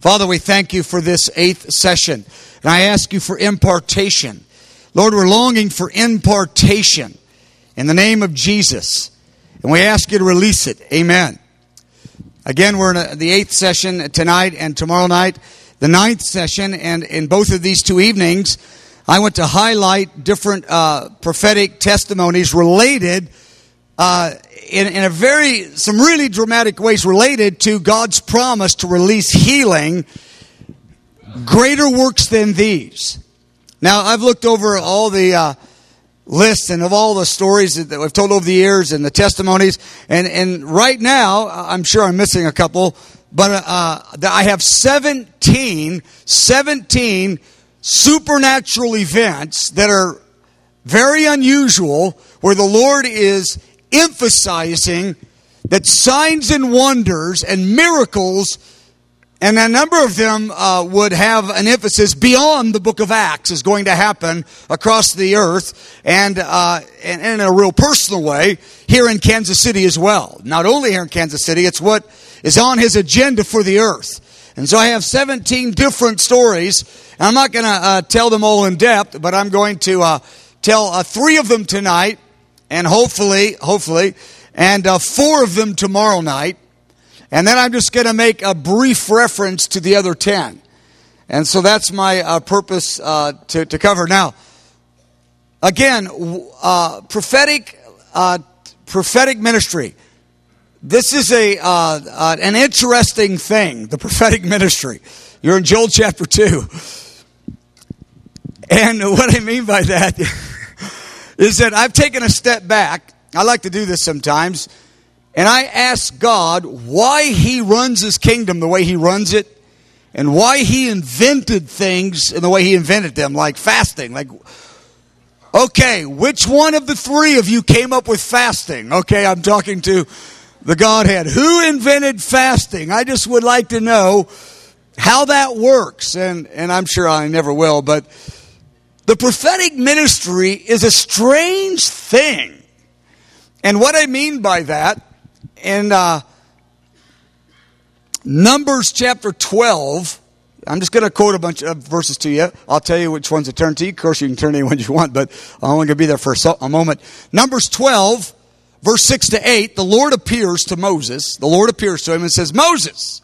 Father, we thank you for this 8th session. And I ask you for impartation. Lord, we're longing for impartation in the name of Jesus. And we ask you to release it. Amen. Again, we're in the 8th session tonight and tomorrow night, the 9th session. And in both of these 2 evenings, I want to highlight different prophetic testimonies related in some really dramatic ways related to God's promise to release healing, greater works than these. Now, I've looked over all the lists and of all the stories that we've told over the years and the testimonies, and right now, I'm sure I'm missing a couple, but I have 17 supernatural events that are very unusual, where the Lord is emphasizing that signs and wonders and miracles, and a number of them would have an emphasis beyond the book of Acts, is going to happen across the earth and in a real personal way here in Kansas City as well. Not only here in Kansas City, it's what is on His agenda for the earth. And so I have 17 different stories, and I'm not going to tell them all in depth, but I'm going to tell 3 of them tonight, and hopefully, and 4 of them tomorrow night. And then I'm just going to make a brief reference to the other 10. And so that's my purpose to cover. Now, again, prophetic ministry. This is an interesting thing, the prophetic ministry. You're in Joel chapter 2. And what I mean by that is that I've taken a step back. I like to do this sometimes. And I ask God why He runs His kingdom the way He runs it, and why He invented things in the way He invented them, like fasting. Like, okay, which one of the 3 of you came up with fasting? Okay, I'm talking to the Godhead. Who invented fasting? I just would like to know how that works. And I'm sure I never will, but the prophetic ministry is a strange thing. And what I mean by that, in Numbers chapter 12, I'm just going to quote a bunch of verses to you. I'll tell you which ones to turn to. Of course, you can turn any ones you want, but I'm only going to be there for a moment. Numbers 12, verse 6 to 8, the Lord appears to Moses. The Lord appears to him and says, Moses,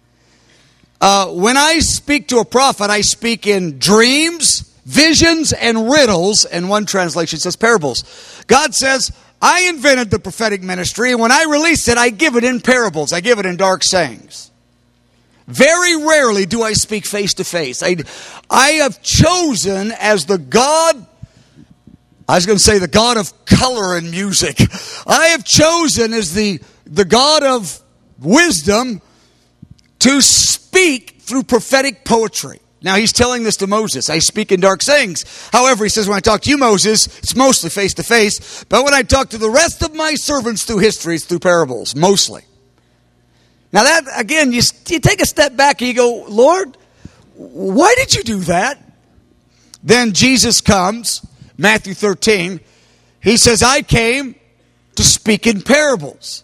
when I speak to a prophet, I speak in dreams, visions, and riddles. And one translation says parables. God says, I invented the prophetic ministry, and when I release it, I give it in parables. I give it in dark sayings. Very rarely do I speak face to face. I have chosen as the God, I was going to say the God of color and music. I have chosen as the God of wisdom to speak through prophetic poetry. Now, he's telling this to Moses. I speak in dark sayings. However, he says, when I talk to you, Moses, it's mostly face to face. But when I talk to the rest of my servants through history, it's through parables, mostly. Now that, again, you take a step back and you go, Lord, why did you do that? Then Jesus comes, Matthew 13. He says, I came to speak in parables.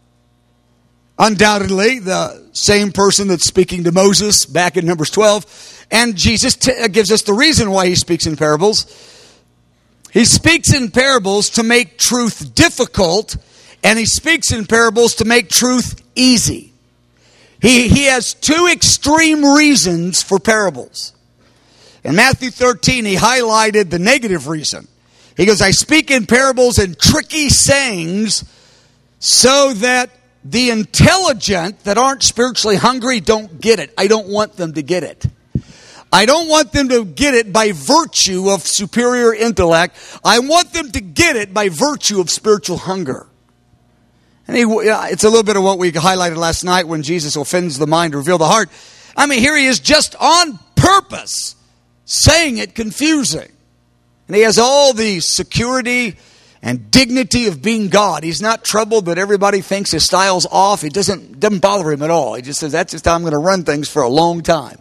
Undoubtedly, the same person that's speaking to Moses back in Numbers 12. And Jesus gives us the reason why he speaks in parables. He speaks in parables to make truth difficult, and he speaks in parables to make truth easy. He has 2 extreme reasons for parables. In Matthew 13, he highlighted the negative reason. He goes, I speak in parables and tricky sayings so that the intelligent that aren't spiritually hungry don't get it. I don't want them to get it. I don't want them to get it by virtue of superior intellect. I want them to get it by virtue of spiritual hunger. And it's a little bit of what we highlighted last night when Jesus offends the mind to reveal the heart. I mean, here he is just on purpose saying it confusing. And he has all the security and dignity of being God. He's not troubled that everybody thinks his style's off. It doesn't bother him at all. He just says, that's just how I'm going to run things for a long time.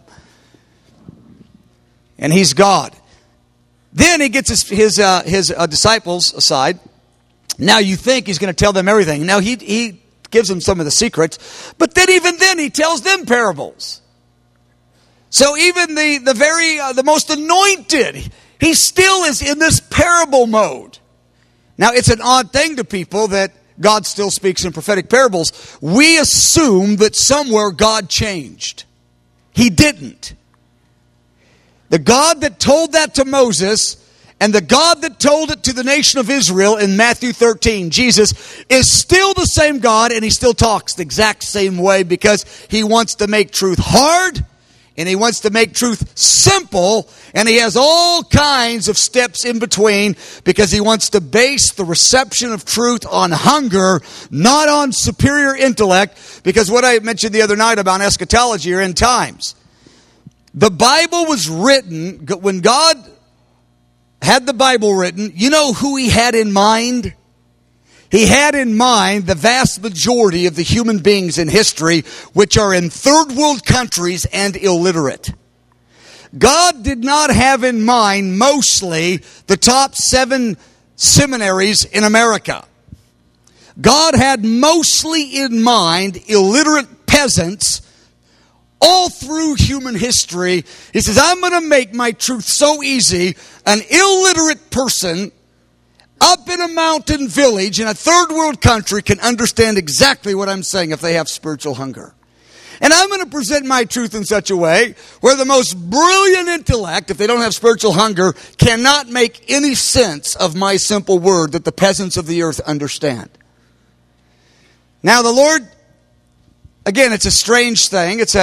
And he's God. Then he gets his disciples aside. Now you think he's going to tell them everything. Now he gives them some of the secrets. But then even then he tells them parables. So even the most anointed, he still is in this parable mode. Now, it's an odd thing to people that God still speaks in prophetic parables. We assume that somewhere God changed. He didn't. The God that told that to Moses and the God that told it to the nation of Israel in Matthew 13, Jesus, is still the same God, and he still talks the exact same way because he wants to make truth hard and he wants to make truth simple, and he has all kinds of steps in between because he wants to base the reception of truth on hunger, not on superior intellect, because what I mentioned the other night about eschatology or end times. The Bible was written, when God had the Bible written, you know who he had in mind? He had in mind the vast majority of the human beings in history, which are in third world countries and illiterate. God did not have in mind mostly the top 7 seminaries in America. God had mostly in mind illiterate peasants all through human history. He says, I'm going to make my truth so easy, an illiterate person up in a mountain village in a third world country can understand exactly what I'm saying if they have spiritual hunger. And I'm going to present my truth in such a way where the most brilliant intellect, if they don't have spiritual hunger, cannot make any sense of my simple word that the peasants of the earth understand. Now the Lord, again, it's a strange thing. It's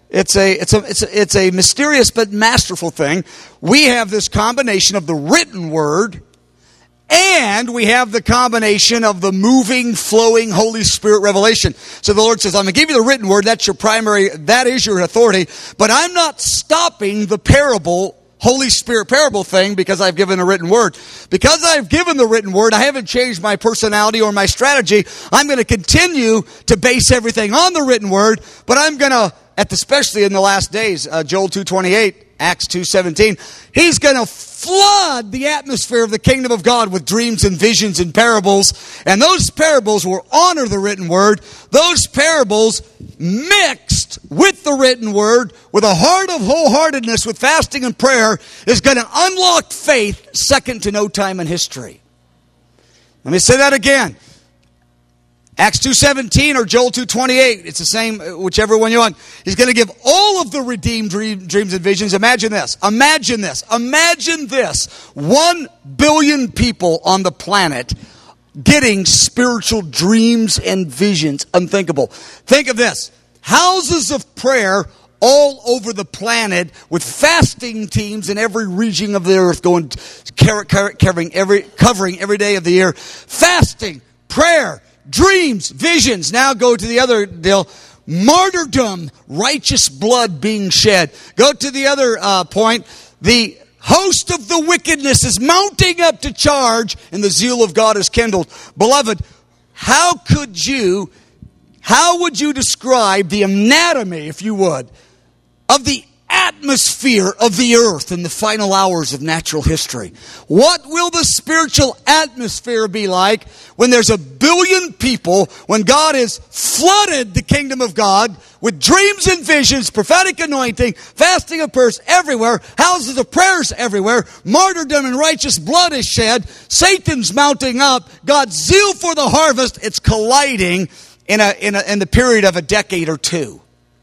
a mysterious but masterful thing. We have this combination of the written word, and we have the combination of the moving, flowing Holy Spirit revelation. So the Lord says, I'm going to give you the written word. That's your primary, that is your authority. But I'm not stopping the parable, Holy Spirit parable thing because I've given a written word. Because I've given the written word, I haven't changed my personality or my strategy. I'm going to continue to base everything on the written word, but I'm going to, especially in the last days, Joel 2:28, Acts 2:17, he's going to flood the atmosphere of the kingdom of God with dreams and visions and parables. And those parables will honor the written word. Those parables mixed with the written word with a heart of wholeheartedness with fasting and prayer is going to unlock faith second to no time in history. Let me say that again. Acts 2:17 or Joel 2:28, it's the same, whichever one you want. He's going to give all of the redeemed dreams and visions. Imagine this. Imagine this. Imagine this. 1 billion people on the planet getting spiritual dreams and visions. Unthinkable. Think of this. Houses of prayer all over the planet with fasting teams in every region of the earth going, covering every day of the year. Fasting, prayer, dreams, visions. Now go to the other deal. Martyrdom, righteous blood being shed. Go to the other point. The host of the wickedness is mounting up to charge, and the zeal of God is kindled. Beloved, how would you describe the anatomy, if you would, of the atmosphere of the earth in the final hours of natural history? What will the spiritual atmosphere be like when there's 1 billion people, when God has flooded the kingdom of God with dreams and visions, prophetic anointing, fasting and prayers everywhere, houses of prayers everywhere, martyrdom and righteous blood is shed, Satan's mounting up, God's zeal for the harvest, it's colliding in the period of a decade or two.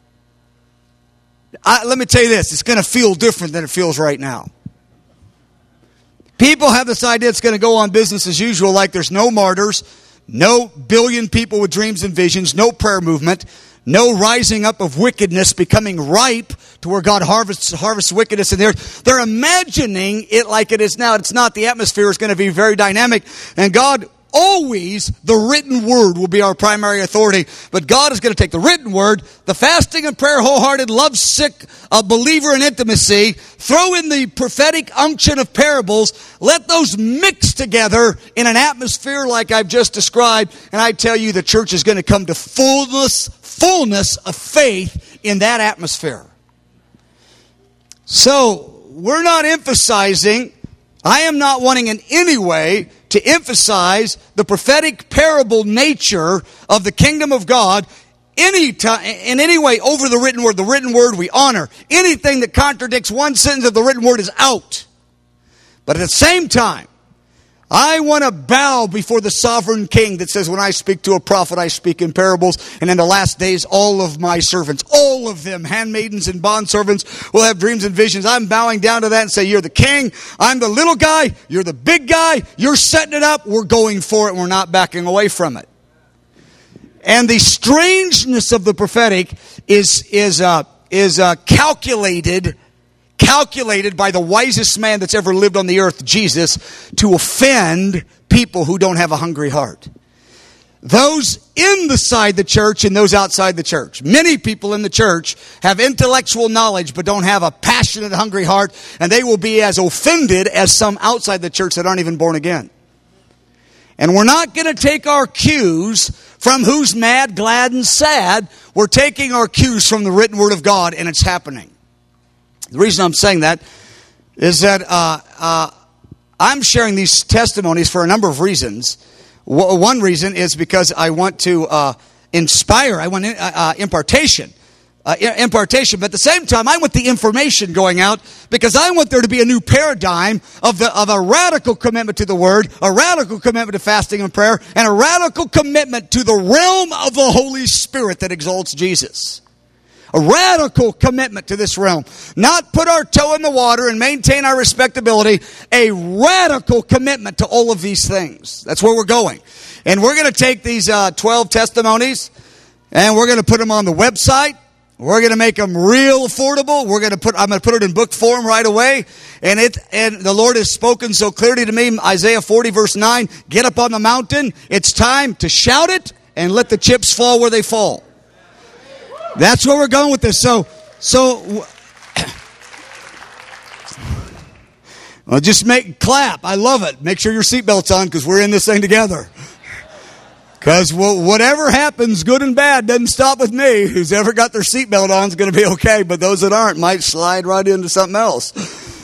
Let me tell you this, it's going to feel different than it feels right now. People have this idea it's going to go on business as usual, like there's no martyrs, no billion people with dreams and visions, no prayer movement, no rising up of wickedness becoming ripe to where God harvests wickedness in the earth. They're imagining it like it is now. It's not. The atmosphere is going to be very dynamic, and God always, the written word will be our primary authority. But God is going to take the written word, the fasting and prayer, wholehearted, love-sick believer in intimacy, throw in the prophetic unction of parables, let those mix together in an atmosphere like I've just described, and I tell you the church is going to come to fullness of faith in that atmosphere. So, we're not emphasizing, I am not wanting in any way to emphasize the prophetic parable nature of the kingdom of God any time, in any way over the written word we honor. Anything that contradicts one sentence of the written word is out. But at the same time, I want to bow before the sovereign king that says, when I speak to a prophet, I speak in parables. And in the last days, all of my servants, all of them, handmaidens and bondservants, will have dreams and visions. I'm bowing down to that and say, you're the king. I'm the little guy. You're the big guy. You're setting it up. We're going for it. And we're not backing away from it. And the strangeness of the prophetic is calculated by the wisest man that's ever lived on the earth, Jesus, to offend people who don't have a hungry heart. Those inside the church and those outside the church. Many people in the church have intellectual knowledge but don't have a passionate, hungry heart, and they will be as offended as some outside the church that aren't even born again. And we're not going to take our cues from who's mad, glad, and sad. We're taking our cues from the written word of God, and it's happening. The reason I'm saying that is that I'm sharing these testimonies for a number of reasons. One reason is because I want to inspire. I want impartation. Impartation, but at the same time, I want the information going out because I want there to be a new paradigm of a radical commitment to the Word, a radical commitment to fasting and prayer, and a radical commitment to the realm of the Holy Spirit that exalts Jesus. A radical commitment to this realm. Not put our toe in the water and maintain our respectability. A radical commitment to all of these things. That's where we're going. And we're going to take these 12 testimonies and we're going to put them on the website. We're going to make them real affordable. I'm going to put it in book form right away. And the Lord has spoken so clearly to me, Isaiah 40 verse 9, get up on the mountain. It's time to shout it and let the chips fall where they fall. That's where we're going with this. So well, just clap. I love it. Make sure your seatbelt's on because we're in this thing together. Because whatever happens, good and bad, doesn't stop with me. Who's ever got their seatbelt on is going to be okay. But those that aren't might slide right into something else.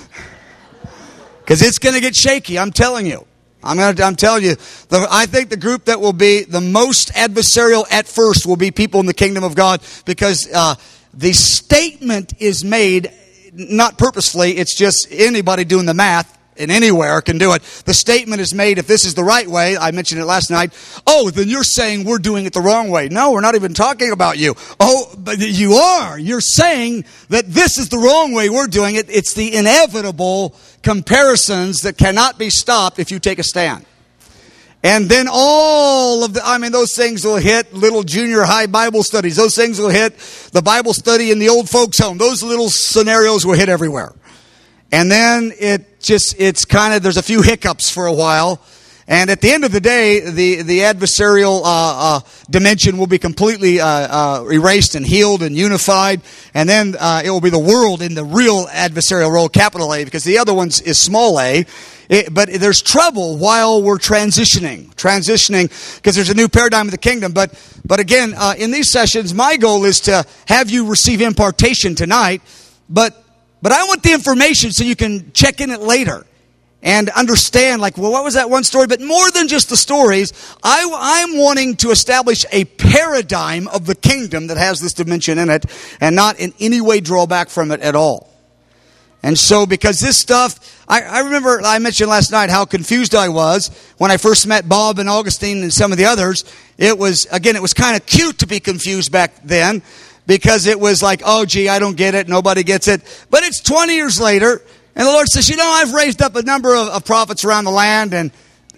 Because it's going to get shaky, I'm telling you. I'm telling you, I think the group that will be the most adversarial at first will be people in the kingdom of God because the statement is made not purposefully. It's just anybody doing the math and anywhere can do it. The statement is made, if this is the right way, I mentioned it last night, oh, then you're saying we're doing it the wrong way. No, we're not even talking about you. Oh, but you are. You're saying that this is the wrong way we're doing it. It's the inevitable comparisons that cannot be stopped if you take a stand. And then those things will hit little junior high Bible studies. Those things will hit the Bible study in the old folks' home. Those little scenarios will hit everywhere. And then it's kind of, there's a few hiccups for a while. And at the end of the day, the adversarial dimension will be completely erased and healed and unified. And then it will be the world in the real adversarial role, capital A, because the other one is small a. But there's trouble while we're transitioning, because there's a new paradigm of the kingdom. But again, in these sessions, my goal is to have you receive impartation tonight. But I want the information so you can check in it later. And understand, what was that one story? But more than just the stories, I'm wanting to establish a paradigm of the kingdom that has this dimension in it and not in any way draw back from it at all. And so, because this stuff, I remember I mentioned last night how confused I was when I first met Bob and Augustine and some of the others. It was kind of cute to be confused back then because it was like, oh, gee, I don't get it. Nobody gets it. But it's 20 years later. And the Lord says, I've raised up a number of prophets around the land, and,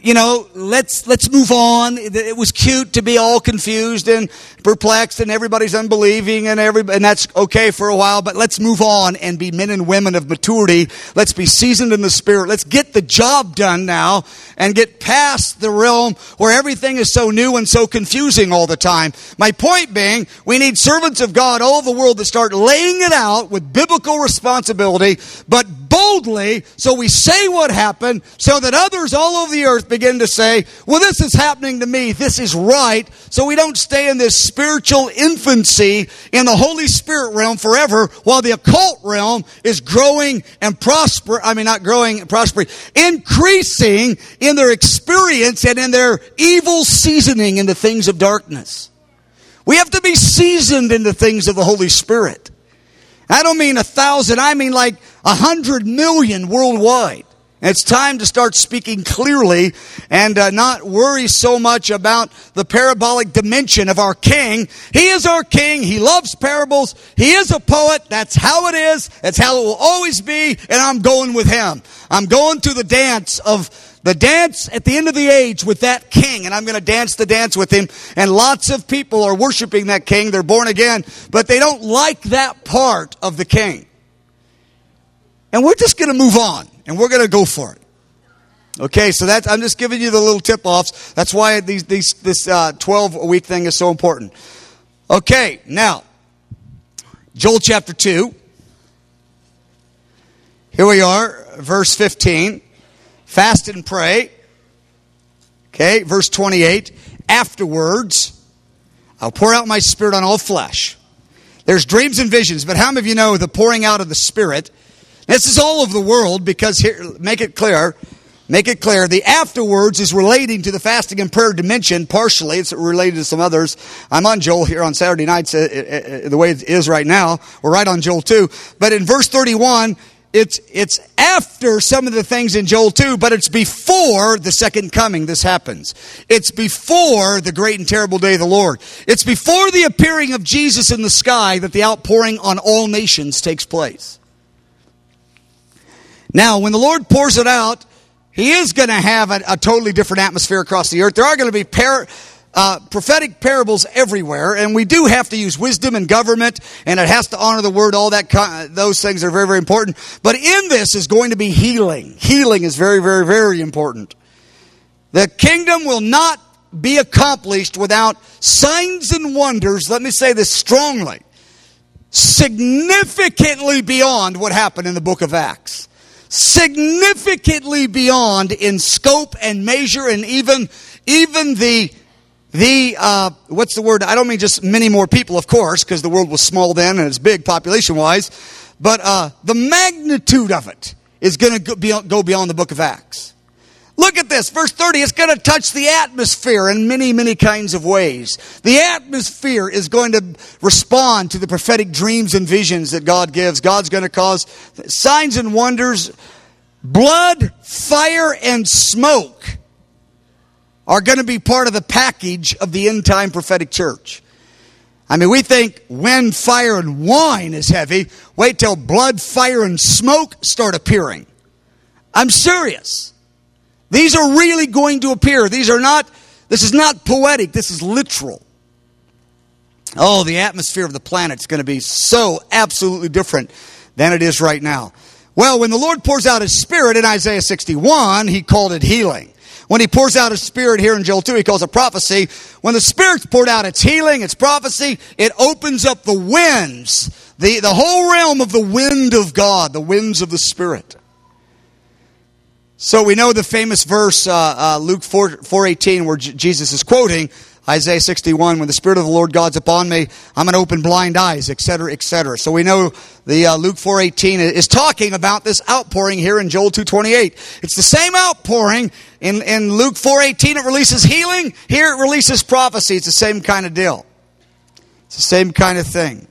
let's move on. It was cute to be all confused and perplexed, and everybody's unbelieving, and that's okay for a while, but let's move on and be men and women of maturity. Let's be seasoned in the Spirit. Let's get the job done now and get past the realm where everything is so new and so confusing all the time. My point being, we need servants of God all over the world that start laying it out with biblical responsibility, but boldly, so we say what happened, so that others all over the earth begin to say, well, this is happening to me, this is right, so we don't stay in this spiritual infancy in the Holy Spirit realm forever, while the occult realm is growing and increasing in their experience and in their evil seasoning in the things of darkness. We have to be seasoned in the things of the Holy Spirit. I don't mean 1,000, I mean like 100 million worldwide. And it's time to start speaking clearly and not worry so much about the parabolic dimension of our King. He is our King. He loves parables. He is a poet. That's how it is. That's how it will always be. And I'm going with him. I'm going to the dance at the end of the age with that King. And I'm going to dance the dance with him. And lots of people are worshiping that King. They're born again. But they don't like that part of the King. And we're just going to move on. And we're going to go for it. Okay, so I'm just giving you the little tip-offs. That's why this 12-week thing is so important. Okay, now, Joel chapter 2. Here we are, verse 15. Fast and pray. Okay, verse 28. Afterwards, I'll pour out my Spirit on all flesh. There's dreams and visions, but how many of you know the pouring out of the Spirit? This is all over the world because here, make it clear, the afterwards is relating to the fasting and prayer dimension partially. It's related to some others. I'm on Joel here on Saturday nights the way it is right now. We're right on Joel 2. But in verse 31, it's after some of the things in Joel 2, but it's before the second coming this happens. It's before the great and terrible day of the Lord. It's before the appearing of Jesus in the sky that the outpouring on all nations takes place. Now, when the Lord pours it out, He is going to have a totally different atmosphere across the earth. There are going to be prophetic parables everywhere, and we do have to use wisdom and government, and it has to honor the word. All those things are very, very important. But in this is going to be healing. Healing is very, very, very important. The kingdom will not be accomplished without signs and wonders. Let me say this strongly. Significantly beyond what happened in the book of Acts. Significantly beyond in scope and measure, and even the what's the word? I don't mean just many more people, of course, because the world was small then and it's big population-wise. But the magnitude of it is going to go beyond the book of Acts. Look at this, verse 30. It's going to touch the atmosphere in many, many kinds of ways. The atmosphere is going to respond to the prophetic dreams and visions that God gives. God's going to cause signs and wonders. Blood, fire, and smoke are going to be part of the package of the end-time prophetic church. I mean, we think wind, fire, and wine is heavy. Wait till blood, fire, and smoke start appearing. I'm serious. These are really going to appear. This is not poetic. This is literal. Oh, the atmosphere of the planet is going to be so absolutely different than it is right now. Well, when the Lord pours out His Spirit in Isaiah 61, He called it healing. When He pours out His Spirit here in Joel 2, He calls it prophecy. When the Spirit's poured out, it's healing, it's prophecy. It opens up the winds, the whole realm of the wind of God, the winds of the Spirit. So we know the famous verse, Luke 4:18, where Jesus is quoting Isaiah 61, when the Spirit of the Lord God's upon me, I'm going to open blind eyes, etc., etc. So we know the Luke 4:18 is talking about this outpouring here in Joel 2:28. It's the same outpouring. In Luke 4:18 it releases healing. Here it releases prophecy. It's the same kind of deal. It's the same kind of thing.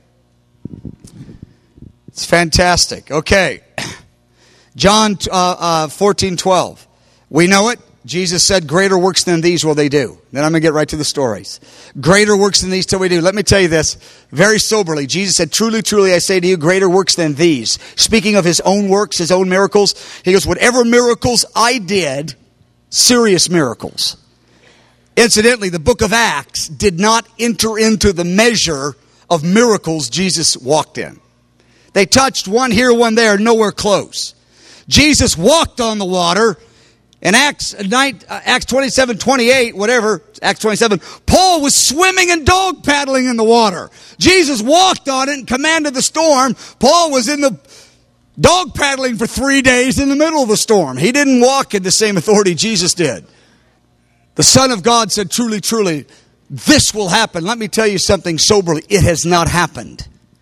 It's fantastic. Okay. John 14:12. We know it. Jesus said, greater works than these will they do. Then I'm going to get right to the stories. Greater works than these till we do. Let me tell you this very soberly. Jesus said, truly, truly, I say to you, greater works than these. Speaking of His own works, His own miracles. He goes, whatever miracles I did, serious miracles. Incidentally, the book of Acts did not enter into the measure of miracles Jesus walked in. They touched one here, one there, nowhere close. Jesus walked on the water. In Acts 27:28, whatever, Acts 27, Paul was swimming and dog paddling in the water. Jesus walked on it and commanded the storm. Paul was in the dog paddling for 3 days in the middle of the storm. He didn't walk in the same authority Jesus did. The Son of God said, truly, truly, this will happen. Let me tell you something soberly. It has not happened.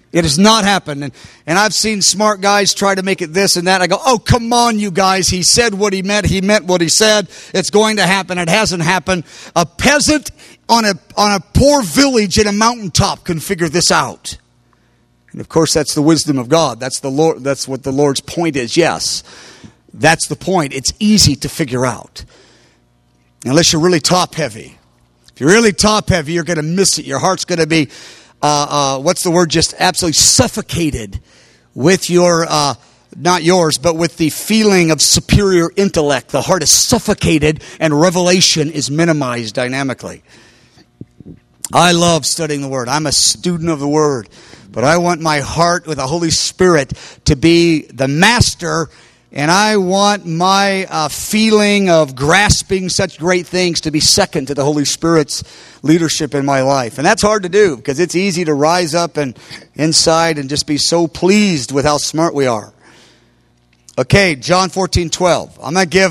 It has not happened. And I've seen smart guys try to make it this and that. I go, oh, come on, you guys. He said what he meant. He meant what he said. It's going to happen. It hasn't happened. A peasant on a poor village in a mountaintop can figure this out. And of course, that's the wisdom of God. That's what the Lord's point is. Yes, that's the point. It's easy to figure out. Unless you're really top heavy. If you're really top heavy, you're going to miss it. Your heart's going to be just absolutely suffocated with your, not yours, but with the feeling of superior intellect. The heart is suffocated and revelation is minimized dynamically. I love studying the Word. I'm a student of the Word. But I want my heart with the Holy Spirit to be the master, and I want my feeling of grasping such great things to be second to the Holy Spirit's leadership in my life. And that's hard to do because it's easy to rise up and inside and just be so pleased with how smart we are. Okay, John 14:12.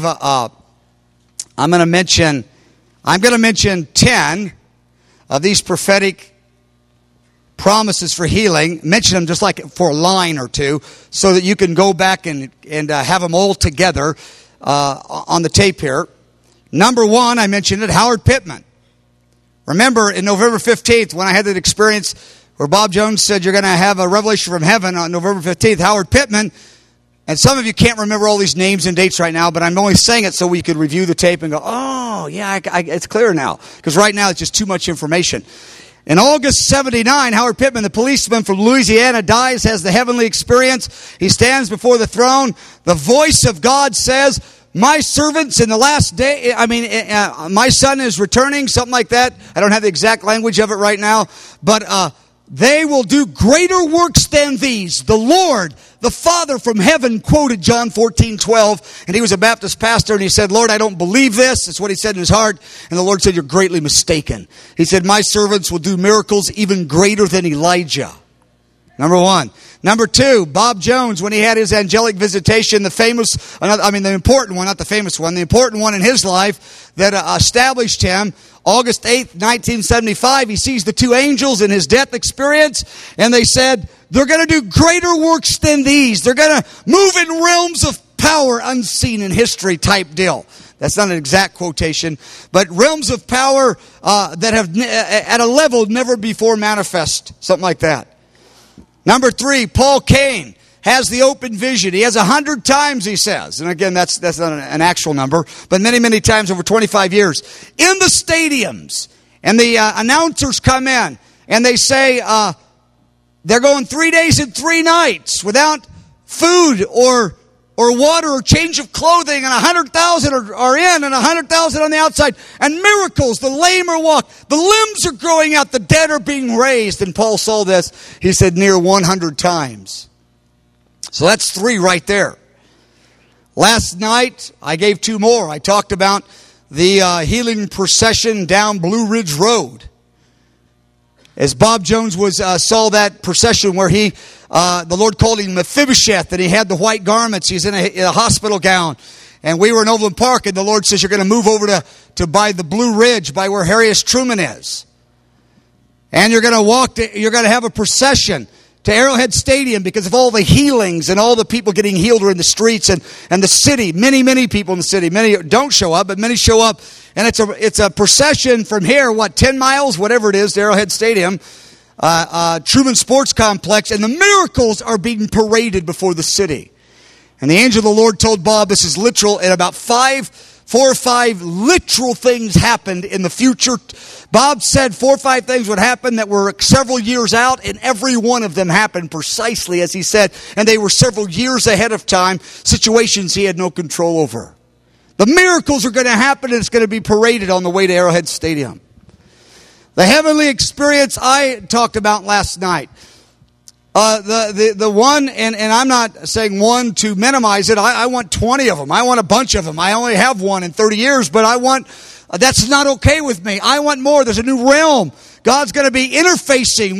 I'm going to mention 10 of these prophetic promises for healing. Mention them just like for a line or two so that you can go back and have them all together on the tape here. Number one, I mentioned it, Howard Pittman. Remember, in November 15th, when I had that experience where Bob Jones said you're going to have a revelation from heaven on November 15th, Howard Pittman, and some of you can't remember all these names and dates right now, but I'm only saying it so we could review the tape and go, oh, yeah, it's clear now. Because right now it's just too much information. In August 79, Howard Pittman, the policeman from Louisiana, dies, has the heavenly experience. He stands before the throne. The voice of God says, my servants in the last day, my son is returning, something like that. I don't have the exact language of it right now. But they will do greater works than these. The Lord, the Father from heaven, quoted John 14:12. And he was a Baptist pastor, and he said, Lord, I don't believe this. That's what he said in his heart. And the Lord said, you're greatly mistaken. He said, my servants will do miracles even greater than Elijah. Number one. Number two, Bob Jones, when he had his angelic visitation, the important one, not the famous one, the important one in his life that established him, August 8th, 1975, he sees the two angels in his death experience, and they said, they're going to do greater works than these. They're going to move in realms of power unseen in history type deal. That's not an exact quotation, but realms of power that have at a level never before manifest, something like that. Number three, Paul Cain has the open vision. He has 100 times, he says. And again, that's not an actual number, but many, many times over 25 years. In the stadiums, and the announcers come in, and they say they're going 3 days and 3 nights without food or water or change of clothing, and 100,000 are in and 100,000 on the outside. And miracles, the lame are walked, the limbs are growing out, the dead are being raised. And Paul saw this, he said, near 100 times. So that's 3 right there. Last night, I gave 2 more. I talked about the healing procession down Blue Ridge Road. As Bob Jones saw that procession where the Lord called him Mephibosheth, and he had the white garments. He's in a hospital gown. And we were in Overland Park, and the Lord says, you're going to move over to by the Blue Ridge, by where Harry Truman is. And you're going to have a procession to Arrowhead Stadium because of all the healings and all the people getting healed are in the streets and the city. Many, many people in the city. Many don't show up, but many show up. And it's a procession from here, 10 miles, whatever it is, to Arrowhead Stadium, Truman Sports Complex, and the miracles are being paraded before the city. And the angel of the Lord told Bob this is literal, and about 4 or 5 literal things happened in the future. Bob said 4 or 5 things would happen that were several years out, and every one of them happened precisely as he said, and they were several years ahead of time, situations he had no control over. The miracles are going to happen, and it's going to be paraded on the way to Arrowhead Stadium. The heavenly experience I talked about last night. The one, and I'm not saying one to minimize it. I want 20 of them. I want a bunch of them. I only have one in 30 years, but that's not okay with me. I want more. There's a new realm. God's going to be interfacing with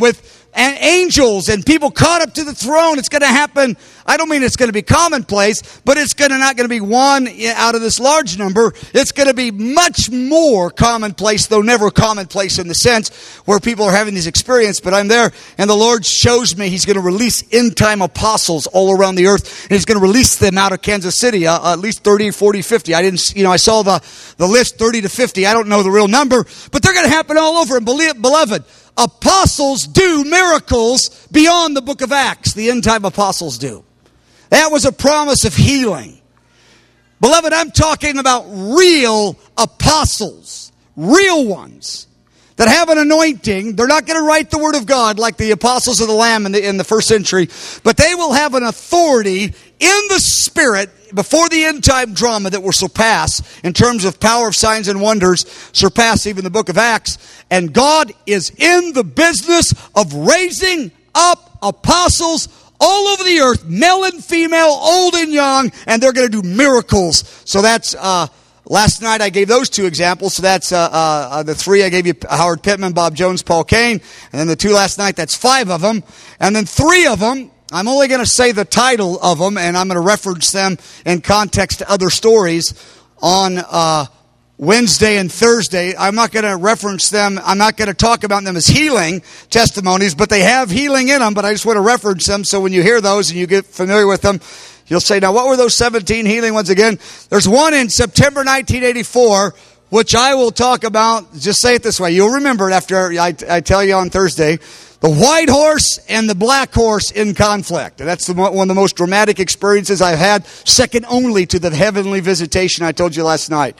and angels and people caught up to the throne. It's going to happen. I don't mean it's going to be commonplace, but it's not going to be one out of this large number. It's going to be much more commonplace, though never commonplace in the sense where people are having these experiences. But I'm there, and the Lord shows me He's going to release end-time apostles all around the earth, and He's going to release them out of Kansas City, at least 30, 40, 50. I saw the list 30 to 50. I don't know the real number, but they're going to happen all over. And beloved, apostles do miracles beyond the book of Acts. The end-time apostles do. That was a promise of healing. Beloved, I'm talking about real apostles, real ones that have an anointing. They're not going to write the Word of God like the apostles of the Lamb in the first century, but they will have an authority in the Spirit before the end-time drama that will surpass, in terms of power of signs and wonders, surpass even the book of Acts. And God is in the business of raising up apostles all over the earth, male and female, old and young, and they're going to do miracles. So that's, last night I gave those 2 examples. So that's the 3 I gave you, Howard Pittman, Bob Jones, Paul Cain. And then the 2 last night, that's 5 of them. And then 3 of them, I'm only going to say the title of them, and I'm going to reference them in context to other stories on Wednesday and Thursday. I'm not going to reference them. I'm not going to talk about them as healing testimonies, but they have healing in them. But I just want to reference them, so when you hear those and you get familiar with them, you'll say, now what were those 17 healing ones again? There's one in September 1984, which I will talk about. Just say it this way. You'll remember it after I tell you on Thursday. The white horse and the black horse in conflict. That's one of the most dramatic experiences I've had, second only to the heavenly visitation I told you last night.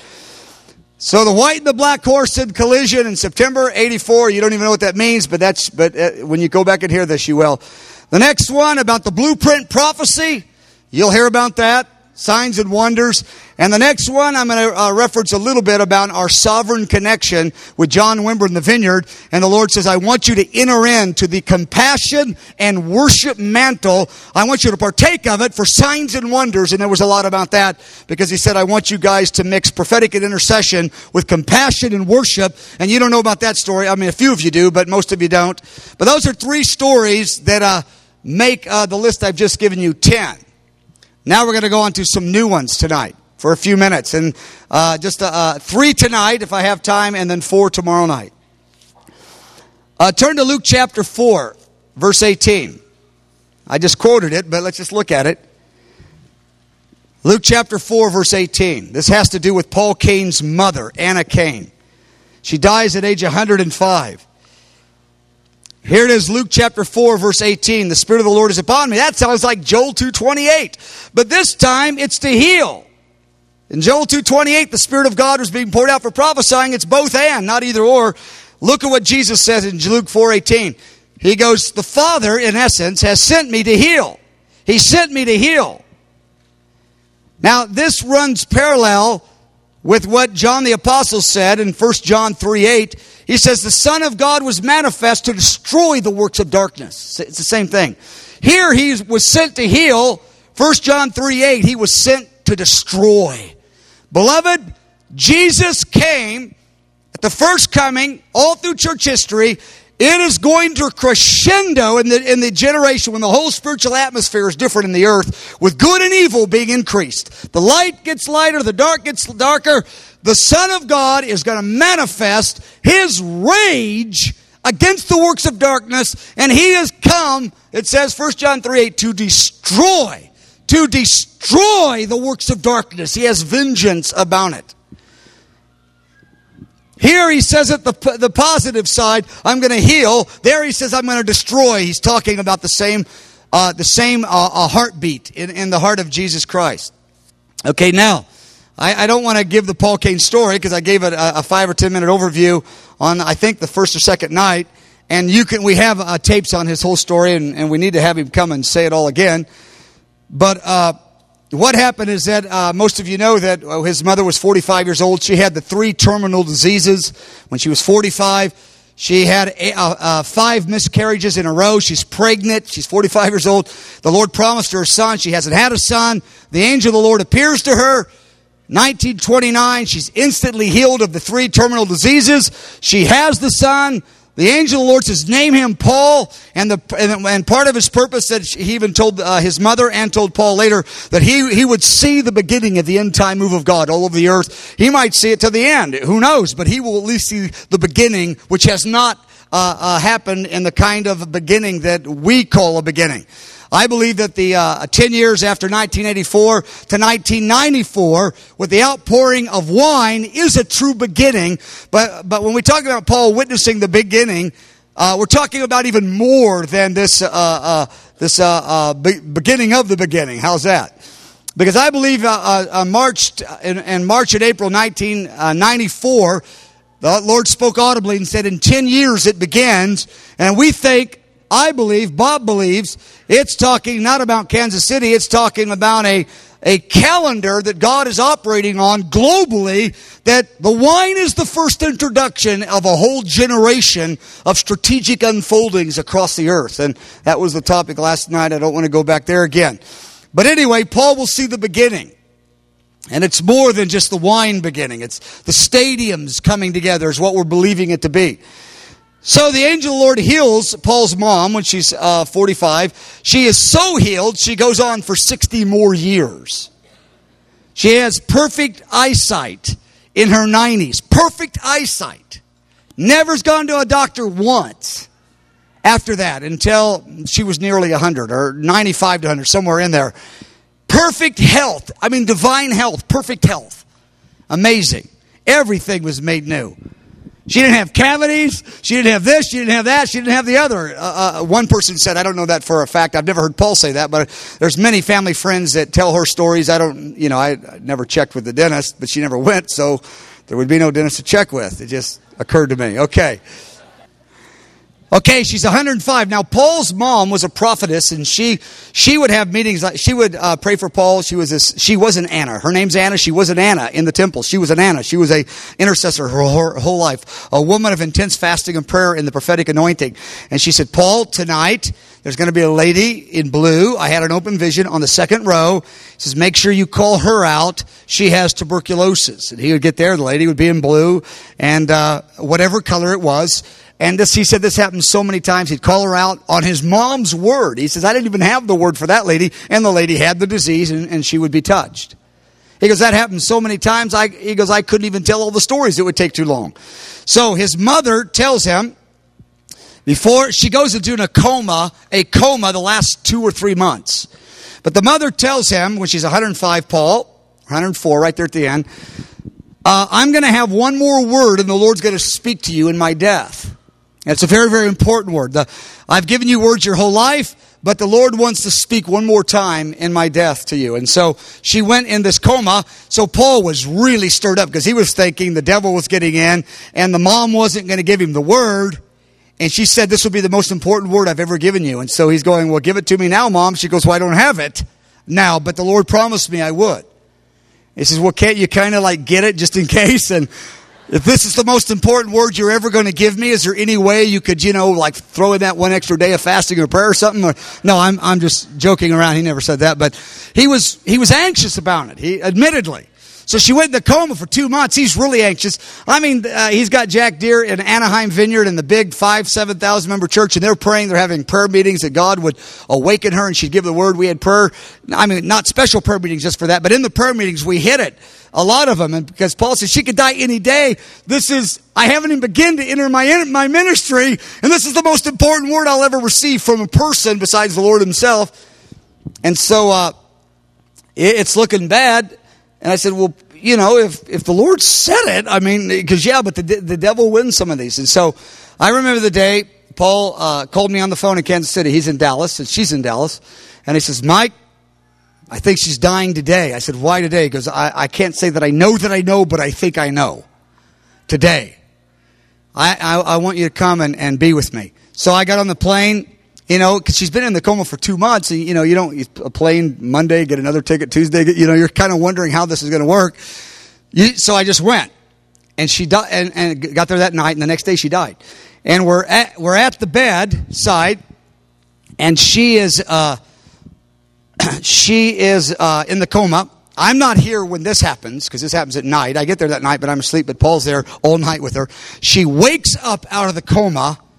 So the white and the black horse in collision in September 84. You don't even know what that means, but when you go back and hear this, you will. The next one about the blueprint prophecy, you'll hear about that. Signs and wonders. And the next one, I'm going to reference a little bit about our sovereign connection with John Wimber in the Vineyard. And the Lord says, I want you to enter into the compassion and worship mantle. I want you to partake of it for signs and wonders. And there was a lot about that, because He said, I want you guys to mix prophetic and intercession with compassion and worship. And you don't know about that story. I mean, a few of you do, but most of you don't. But those are 3 stories that make the list I've just given you 10. Now we're going to go on to some new ones tonight for a few minutes. And just 3 tonight if I have time, and then 4 tomorrow night. Turn to Luke chapter 4, verse 18. I just quoted it, but let's just look at it. Luke chapter 4, verse 18. This has to do with Paul Cain's mother, Anna Cain. She dies at age 105. Here it is, Luke chapter 4, verse 18. The Spirit of the Lord is upon me. That sounds like Joel 2:28. But this time, it's to heal. In Joel 2:28, the Spirit of God was being poured out for prophesying. It's both and, not either or. Look at what Jesus says in Luke 4:18. He goes, the Father, in essence, has sent me to heal. He sent me to heal. Now, this runs parallel with what John the Apostle said in 1 John 3:8. He says, the Son of God was manifest to destroy the works of darkness. It's the same thing. Here he was sent to heal. 1 John 3:8, He was sent to destroy. Beloved, Jesus came at the first coming, all through church history. It is going to crescendo in the generation when the whole spiritual atmosphere is different in the earth, with good and evil being increased. The light gets lighter, the dark gets darker. The Son of God is going to manifest His rage against the works of darkness, and He has come, it says 1 John 3:8, to destroy the works of darkness. He has vengeance about it. Here He says at the positive side, I'm going to heal. There He says, I'm going to destroy. He's talking about the same heartbeat in the heart of Jesus Christ. Okay, now, I don't want to give the Paul Cain story, because I gave it a 5 or 10 minute overview on, I think, the first or second night. And we have tapes on his whole story, and we need to have him come and say it all again. But what happened is that most of you know that his mother was 45 years old. She had the 3 terminal diseases. When she was 45, she had 5 miscarriages in a row. She's pregnant. She's 45 years old. The Lord promised her a son. She hasn't had a son. The angel of the Lord appears to her. 1929, she's instantly healed of the 3 terminal diseases. She has the son. The angel of the Lord says, name him Paul, and part of his purpose that he even told his mother and told Paul later that he would see the beginning of the end time move of God all over the earth. He might see it to the end. Who knows? But he will at least see the beginning, which has not happened in the kind of beginning that we call a beginning. I believe that the 10 years after 1984 to 1994, with the outpouring of wine, is a true beginning. But when we talk about Paul witnessing the beginning, we're talking about even more than this beginning of the beginning. How's that? Because I believe in March and April 1994, the Lord spoke audibly and said, in 10 years it begins. And we think, I believe, Bob believes, it's talking not about Kansas City, it's talking about a calendar that God is operating on globally, that the wine is the first introduction of a whole generation of strategic unfoldings across the earth. And that was the topic last night. I don't want to go back there again. But anyway, Paul will see the beginning. And it's more than just the wine beginning. It's the stadiums coming together is what we're believing it to be. So the angel of the Lord heals Paul's mom when she's 45. She is so healed, she goes on for 60 more years. She has perfect eyesight in her 90s. Perfect eyesight. Never's gone to a doctor once after that until she was nearly 100 or 95 to 100, somewhere in there. Perfect health. I mean, divine health. Perfect health. Amazing. Everything was made new. She didn't have cavities. She didn't have this. She didn't have that. She didn't have the other. One person said, I don't know that for a fact. I've never heard Paul say that, but there's many family friends that tell her stories. I never checked with the dentist, but she never went, so there would be no dentist to check with. It just occurred to me. Okay, she's 105. Now, Paul's mom was a prophetess, and she would have meetings. She would pray for Paul. She was an Anna. Her name's Anna. She was an Anna in the temple. She was an Anna. She was a intercessor her whole life. A woman of intense fasting and prayer in the prophetic anointing. And she said, Paul, tonight, there's going to be a lady in blue. I had an open vision on the second row. He says, make sure you call her out. She has tuberculosis. And he would get there. The lady would be in blue, and whatever color it was. And he said this happened so many times. He'd call her out on his mom's word. He says, I didn't even have the word for that lady. And the lady had the disease, and she would be touched. He goes, that happened so many times. He goes, I couldn't even tell all the stories. It would take too long. So his mother tells him, before she goes into a coma the last 2 or 3 months. But the mother tells him, when she's 105, Paul, 104 right there at the end, I'm going to have one more word, and the Lord's going to speak to you in my death. It's a very, very important word. I've given you words your whole life, but the Lord wants to speak one more time in my death to you. And so she went in this coma. So Paul was really stirred up because he was thinking the devil was getting in and the mom wasn't going to give him the word. And she said, this will be the most important word I've ever given you. And so he's going, well, give it to me now, Mom. She goes, well, I don't have it now, but the Lord promised me I would. He says, well, can't you kind of like get it just in case? And if this is the most important word you're ever going to give me, is there any way you could, like throw in that one extra day of fasting or prayer or something? Or, no, I'm just joking around. He never said that, but he was anxious about it. He admittedly. So she went in the coma for 2 months. He's really anxious. I mean, he's got Jack Deere in Anaheim Vineyard in the big 7,000 member church, and they're praying. They're having prayer meetings that God would awaken her and she'd give the word. We had prayer. I mean, not special prayer meetings just for that, but in the prayer meetings we hit it. A lot of them, and because Paul says she could die any day. I haven't even begun to enter my ministry, and this is the most important word I'll ever receive from a person besides the Lord himself. And so it's looking bad. And I said, well, if the Lord said it, I mean, because but the devil wins some of these. And so I remember the day Paul called me on the phone in Kansas City. He's in Dallas, and she's in Dallas. And he says, Mike, I think she's dying today. I said, why today? Because I can't say that I know, but I think I know. Today. I want you to come and be with me. So I got on the plane, because she's been in the coma for 2 months. And, you don't a plane Monday, get another ticket Tuesday. You're kind of wondering how this is going to work. So I just went. And she died, and got there that night, and the next day she died. And we're at the bedside, and she is in the coma. I'm not here when this happens, because this happens at night. I get there that night, but I'm asleep, but Paul's there all night with her. She wakes up out of the coma,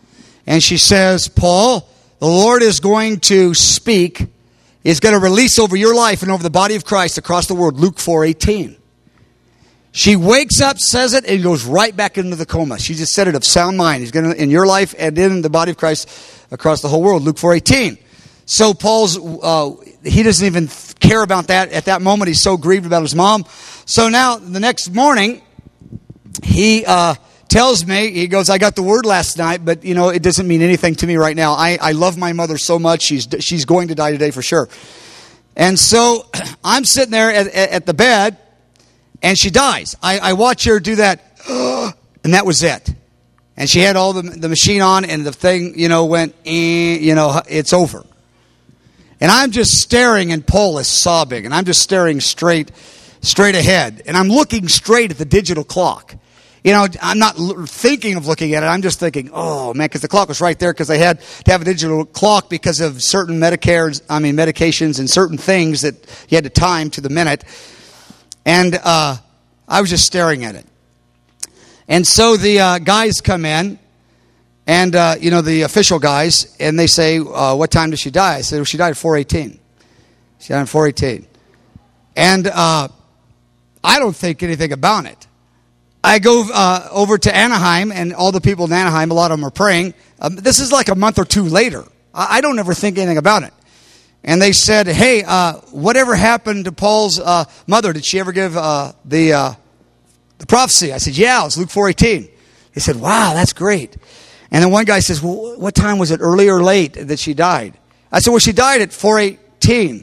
And she says, Paul, the Lord is going to speak, is going to release over your life and over the body of Christ across the world, Luke 4:18. She wakes up, says it, and goes right back into the coma. She just said it of sound mind. He's going to, in your life and in the body of Christ across the whole world, Luke 4:18. So Paul's, he doesn't even care about that at that moment. He's so grieved about his mom. So now, the next morning, he tells me, he goes, I got the word last night, but, it doesn't mean anything to me right now. I love my mother so much. She's going to die today for sure. And so I'm sitting there at the bed, and she dies. I watch her do that, and that was it. And she had all the machine on, and the thing, went, it's over. And I'm just staring, and Paul is sobbing, and I'm just staring straight ahead. And I'm looking straight at the digital clock. I'm not thinking of looking at it. I'm just thinking, oh, man, because the clock was right there because they had to have a digital clock because of certain medications and certain things that you had to time to the minute. And I was just staring at it. And so the guys come in, and, the official guys, and they say, what time did she die? I said, well, she died at 4:18. She died at 4:18. And I don't think anything about it. I go over to Anaheim, and all the people in Anaheim, a lot of them are praying. This is like a month or two later. I don't ever think anything about it. And they said, hey, whatever happened to Paul's mother? Did she ever give the prophecy? I said, yeah, it was Luke 4:18. They said, wow, that's great. And then one guy says, well, what time was it, early or late, that she died? I said, well, she died at 4:18.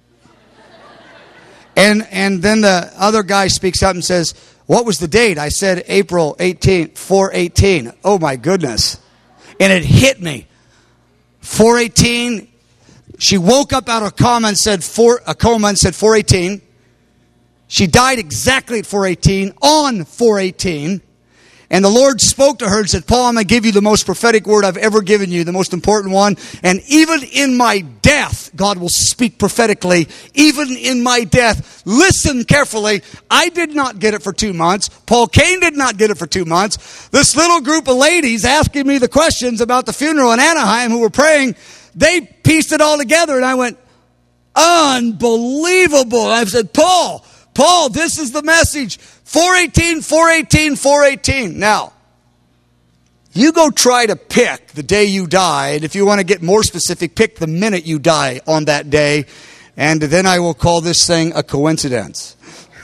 And then the other guy speaks up and says, what was the date? I said, April 18th, 4:18. Oh, my goodness. And it hit me. 4:18. She woke up out of a coma and said 4:18. She died exactly at 4:18, on 4:18. And the Lord spoke to her and said, Paul, I'm going to give you the most prophetic word I've ever given you, the most important one. And even in my death, God will speak prophetically. Even in my death. Listen carefully. I did not get it for 2 months. Paul Cain did not get it for 2 months. This little group of ladies asking me the questions about the funeral in Anaheim who were praying, they pieced it all together. And I went, unbelievable. I said, Paul, this is the message. 4:18, 4:18, 4:18. Now, you go try to pick the day you die, and if you want to get more specific, pick the minute you die on that day, and then I will call this thing a coincidence.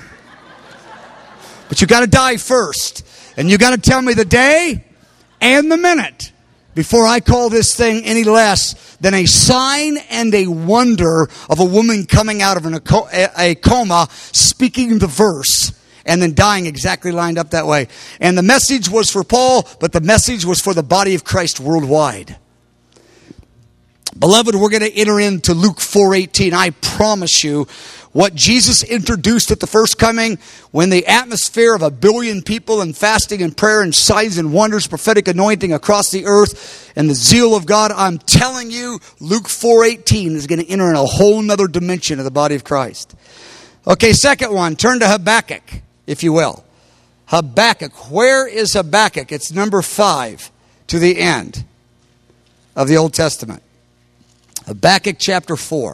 But you got to die first, and you got to tell me the day and the minute before I call this thing any less than a sign and a wonder of a woman coming out of a coma, speaking the verse, and then dying exactly lined up that way. And the message was for Paul, but the message was for the body of Christ worldwide. Beloved, we're going to enter into Luke 4:18. I promise you, what Jesus introduced at the first coming, when the atmosphere of 1 billion people and fasting and prayer and signs and wonders, prophetic anointing across the earth, and the zeal of God, I'm telling you, Luke 4:18 is going to enter in a whole nother dimension of the body of Christ. Okay, second one, turn to Habakkuk, if you will. Habakkuk. Where is Habakkuk? It's number 5 to the end of the Old Testament. Habakkuk chapter 4.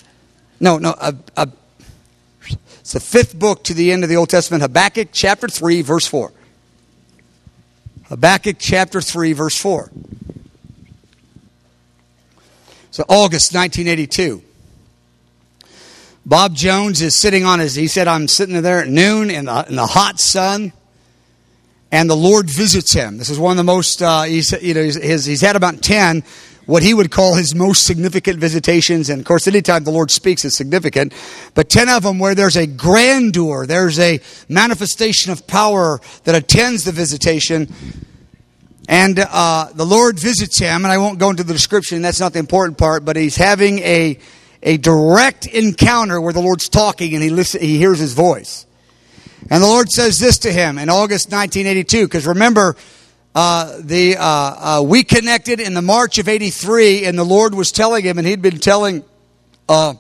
It's the 5th book to the end of the Old Testament. Habakkuk chapter 3, verse 4. Habakkuk chapter 3, verse 4. So August 1982. Bob Jones is sitting on he said, I'm sitting there at noon in the hot sun, and the Lord visits him. This is one of the most, he's had about 10, what he would call his most significant visitations. And of course, anytime the Lord speaks is significant. But 10 of them where there's a grandeur, there's a manifestation of power that attends the visitation. And the Lord visits him, and I won't go into the description, that's not the important part, but he's having a direct encounter where the Lord's talking and he hears his voice. And the Lord says this to him in August 1982, because remember, we connected in the March of 83, and the Lord was telling him, and he'd been telling the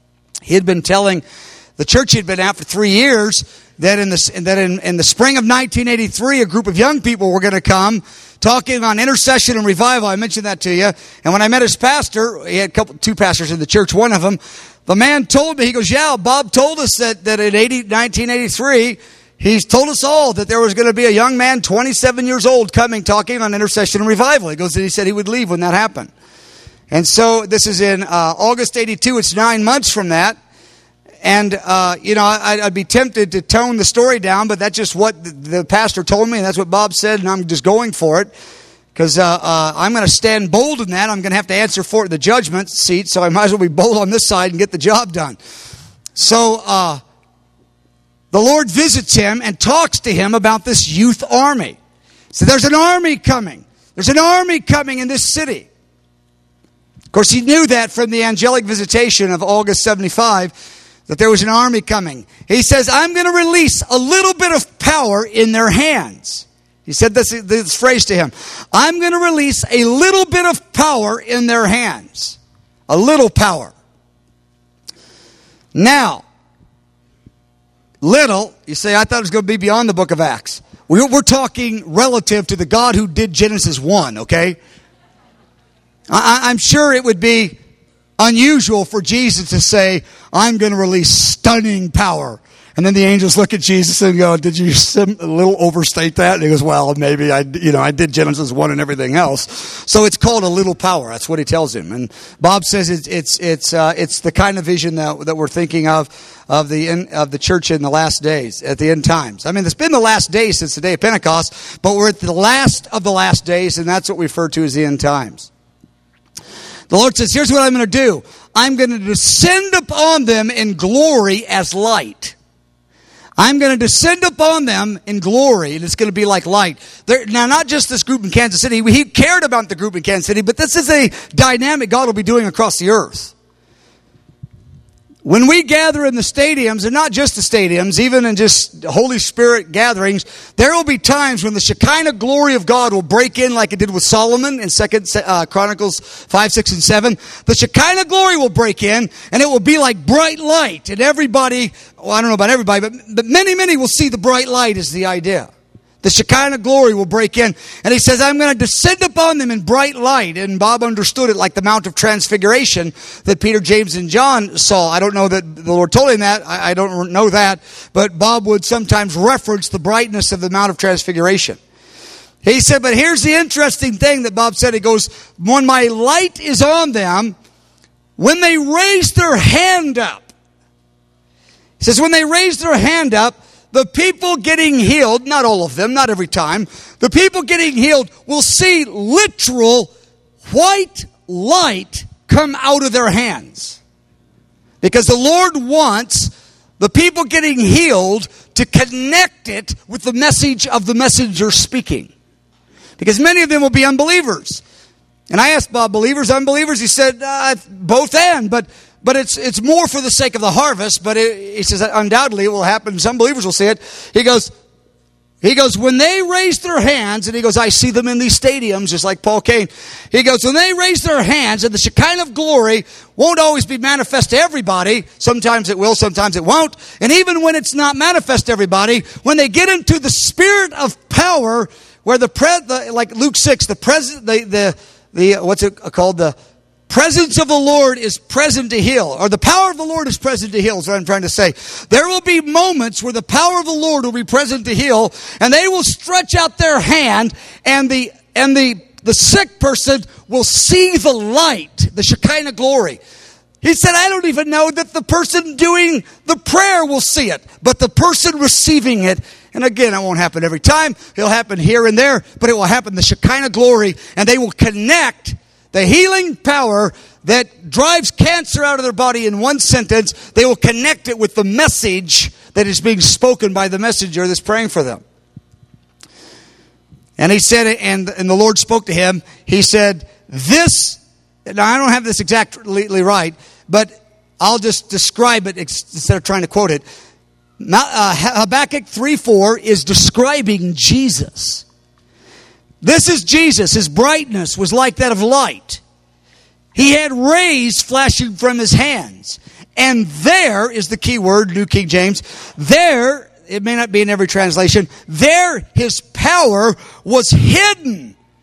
church he'd been at for 3 years, that in the spring of 1983, a group of young people were going to come talking on intercession and revival. I mentioned that to you. And when I met his pastor, he had two pastors in the church, one of them, the man told me, he goes, yeah, Bob told us that in 1983, he's told us all that there was going to be a young man, 27 years old, coming, talking on intercession and revival. He goes, and he said he would leave when that happened. And so this is in August 82. It's 9 months from that. And, I'd be tempted to tone the story down, but that's just what the pastor told me, and that's what Bob said, and I'm just going for it. Because I'm going to stand bold in that. I'm going to have to answer for the judgment seat, so I might as well be bold on this side and get the job done. So the Lord visits him and talks to him about this youth army. So there's an army coming. There's an army coming in this city. Of course, he knew that from the angelic visitation of August 75, that there was an army coming. He says, I'm going to release a little bit of power in their hands. He said this phrase to him. I'm going to release a little bit of power in their hands. A little power. Now, little, you say, I thought it was going to be beyond the book of Acts. We're talking relative to the God who did Genesis 1, okay? I'm sure it would be unusual for Jesus to say, I'm going to release stunning power. And then the angels look at Jesus and go, did you a little overstate that? And he goes, well, maybe I did Genesis 1 and everything else. So it's called a little power. That's what he tells him. And Bob says it's the kind of vision that we're thinking of the church in the last days, at the end times. I mean, it's been the last days since the day of Pentecost, but we're at the last of the last days, and that's what we refer to as the end times. The Lord says, here's what I'm going to do. I'm going to descend upon them in glory as light. I'm going to descend upon them in glory, and it's going to be like light. Now, not just this group in Kansas City. He cared about the group in Kansas City, but this is a dynamic God will be doing across the earth. When we gather in the stadiums, and not just the stadiums, even in just Holy Spirit gatherings, there will be times when the Shekinah glory of God will break in like it did with Solomon in 2 Chronicles 5, 6, and 7. The Shekinah glory will break in, and it will be like bright light. And everybody, well, I don't know about everybody, but many will see the bright light is the idea. The Shekinah glory will break in. And he says, I'm going to descend upon them in bright light. And Bob understood it like the Mount of Transfiguration that Peter, James, and John saw. I don't know that the Lord told him that. I don't know that. But Bob would sometimes reference the brightness of the Mount of Transfiguration. He said, but here's the interesting thing that Bob said. He goes, when my light is on them, when they raise their hand up. He says, when they raise their hand up, the people getting healed, not all of them, not every time, the people getting healed will see literal white light come out of their hands. Because the Lord wants the people getting healed to connect it with the message of the messenger speaking. Because many of them will be unbelievers. And I asked Bob, believers, unbelievers? He said, both and, but it's more for the sake of the harvest. But he says undoubtedly it will happen. Some believers will see it. He goes, when they raise their hands, and he goes, I see them in these stadiums, just like Paul Cain. He goes, when they raise their hands, and the Shekinah of glory won't always be manifest to everybody. Sometimes it will, sometimes it won't. And even when it's not manifest to everybody, when they get into the spirit of power, where like Luke 6, what's it called? The presence of the Lord is present to heal, or the power of the Lord is present to heal, is what I'm trying to say. There will be moments where the power of the Lord will be present to heal, and they will stretch out their hand, and the sick person will see the light, the Shekinah glory. He said, I don't even know that the person doing the prayer will see it, but the person receiving it. And again, it won't happen every time. It'll happen here and there, but it will happen, the Shekinah glory, and they will connect the healing power that drives cancer out of their body in one sentence. They will connect it with the message that is being spoken by the messenger that's praying for them. And he said, and the Lord spoke to him. He said, now I don't have this exactly right, but I'll just describe it instead of trying to quote it. Habakkuk 3:4 is describing Jesus. This is Jesus. His brightness was like that of light. He had rays flashing from his hands. And there is the key word, New King James. There, it may not be in every translation, there his power was hidden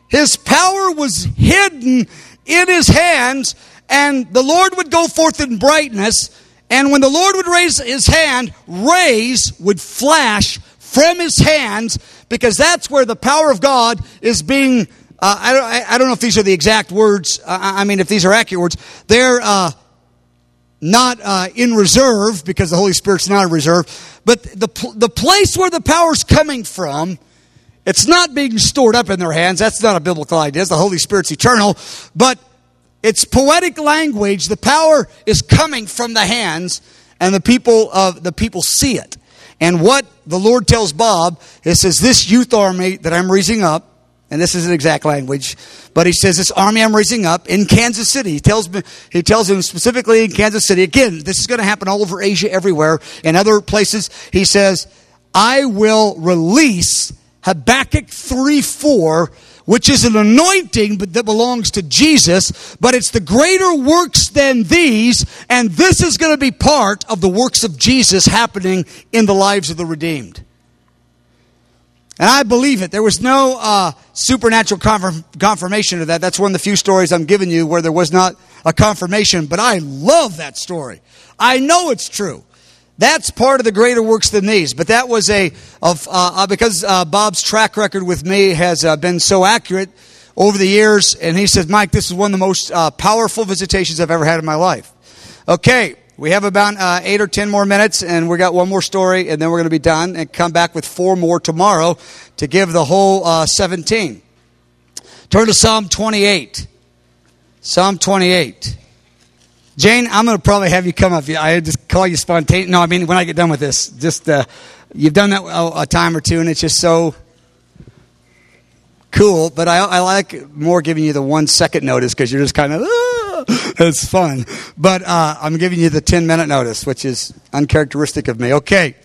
His power was hidden in his hands, and the Lord would go forth in brightness, and when the Lord would raise his hand, rays would flash from his hands, because that's where the power of God is being, I don't know if these are the exact words, if these are accurate words, they're not in reserve, because the Holy Spirit's not in reserve, but the place where the power's coming from, it's not being stored up in their hands. That's not a biblical idea. The Holy Spirit's eternal, but it's poetic language. The power is coming from the hands, and the people see it. And what the Lord tells Bob, it says, this youth army that I'm raising up, and this isn't exact language, but he says, this army I'm raising up in Kansas City. He tells him specifically in Kansas City. Again, this is going to happen all over Asia, everywhere, and other places. He says, I will release Habakkuk 3:4, which is an anointing but that belongs to Jesus, but it's the greater works than these, and this is going to be part of the works of Jesus happening in the lives of the redeemed. And I believe it. There was no supernatural confirmation of that. That's one of the few stories I'm giving you where there was not a confirmation, but I love that story. I know it's true. That's part of the greater works than these. But that was because Bob's track record with me has been so accurate over the years. And he says, Mike, this is one of the most powerful visitations I've ever had in my life. Okay, we have about 8 or 10 more minutes, and we got one more story, and then we're going to be done and come back with 4 more tomorrow to give the whole 17. Turn to Psalm 28. Psalm 28. Jane, I'm going to probably have you come up. I just call you spontaneous. No, when I get done with this. Just, you've done that a time or two, and it's just so cool. But I like more giving you the 1 second notice, because you're just kind of, it's fun. But I'm giving you the 10-minute notice, which is uncharacteristic of me. Okay.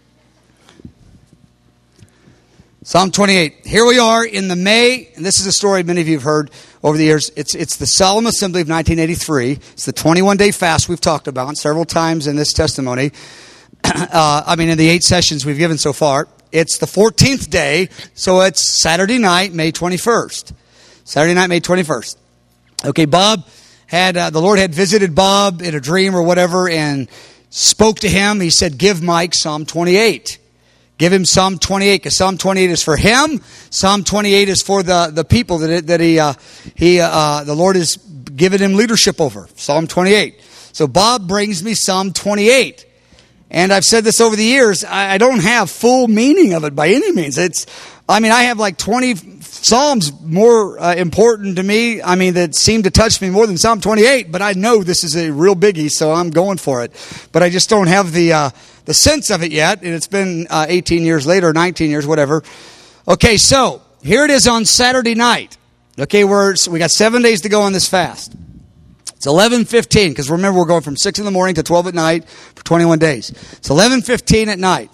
Psalm 28. Here we are in the May, and this is a story many of you have heard over the years. It's the Solemn Assembly of 1983. It's the 21-day fast we've talked about several times in this testimony. In the 8 sessions we've given so far. It's the 14th day, so it's Saturday night, May 21st. Saturday night, May 21st. Okay, Bob the Lord had visited Bob in a dream or whatever and spoke to him. He said, give Mike Psalm 28. Give him Psalm 28, because Psalm 28 is for him. Psalm 28 is for the people that the Lord has given him leadership over. Psalm 28. So Bob brings me Psalm 28. And I've said this over the years, I don't have full meaning of it by any means. I have like 20 Psalms more important to me, that seem to touch me more than Psalm 28, but I know this is a real biggie, so I'm going for it. But I just don't have the sense of it yet, and it's been 18 years later, 19 years, whatever. Okay, so here it is on Saturday night. Okay, we got 7 days to go on this fast. It's 11:15, because remember, we're going from 6 in the morning to 12 at night for 21 days. It's 11:15 at night.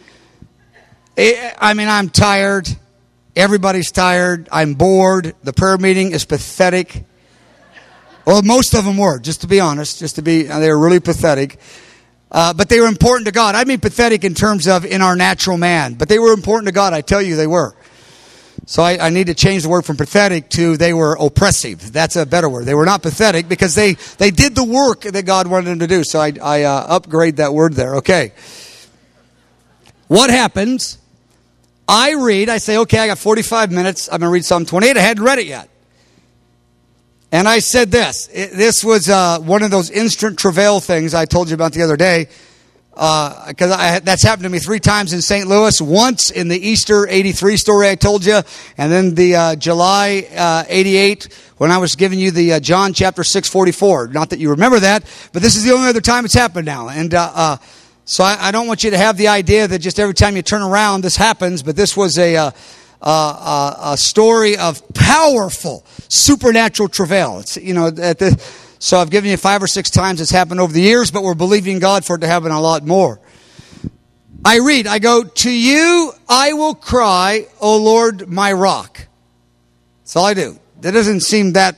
I'm tired. Everybody's tired. I'm bored. The prayer meeting is pathetic. Well, most of them were, just to be honest. They were really pathetic. But they were important to God. Pathetic in terms of in our natural man. But they were important to God. I tell you, they were. So I need to change the word from pathetic to they were oppressive. That's a better word. They were not pathetic because they did the work that God wanted them to do. So I upgrade that word there. Okay. What happens? I say, okay, I got 45 minutes. I'm going to read Psalm 28. I hadn't read it yet. And I said this. This was one of those instant travail things I told you about the other day. Because that's happened to me 3 times in St. Louis. Once in the Easter 83 story I told you. And then the July 88 when I was giving you the John chapter 6:44. Not that you remember that, but this is the only other time it's happened now. And so I don't want you to have the idea that just every time you turn around this happens. But this was a story of powerful supernatural travail. It's, so I've given you 5 or 6 times it's happened over the years, but we're believing God for it to happen a lot more. I go, to you I will cry, O Lord, my rock. That's all I do. That doesn't seem that,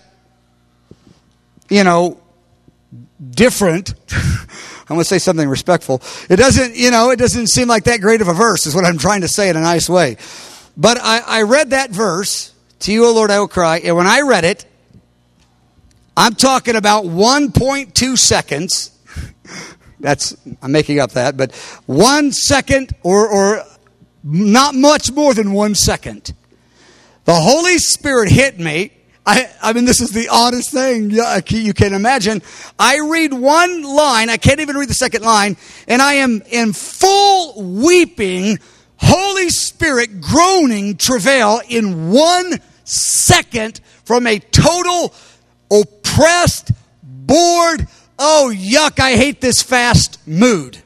different. I'm going to say something respectful. It doesn't seem like that great of a verse is what I'm trying to say in a nice way. But I read that verse To you, O Lord, I will cry. And when I read it, I'm talking about 1.2 seconds. I'm making up that, but 1 second or not much more than 1 second. The Holy Spirit hit me. I mean, this is the oddest thing you can imagine. I read one line. I can't even read the second line. And I am in full weeping, Holy Spirit groaning travail in 1 second from a total oppressed, bored, oh, yuck, I hate this fast mood.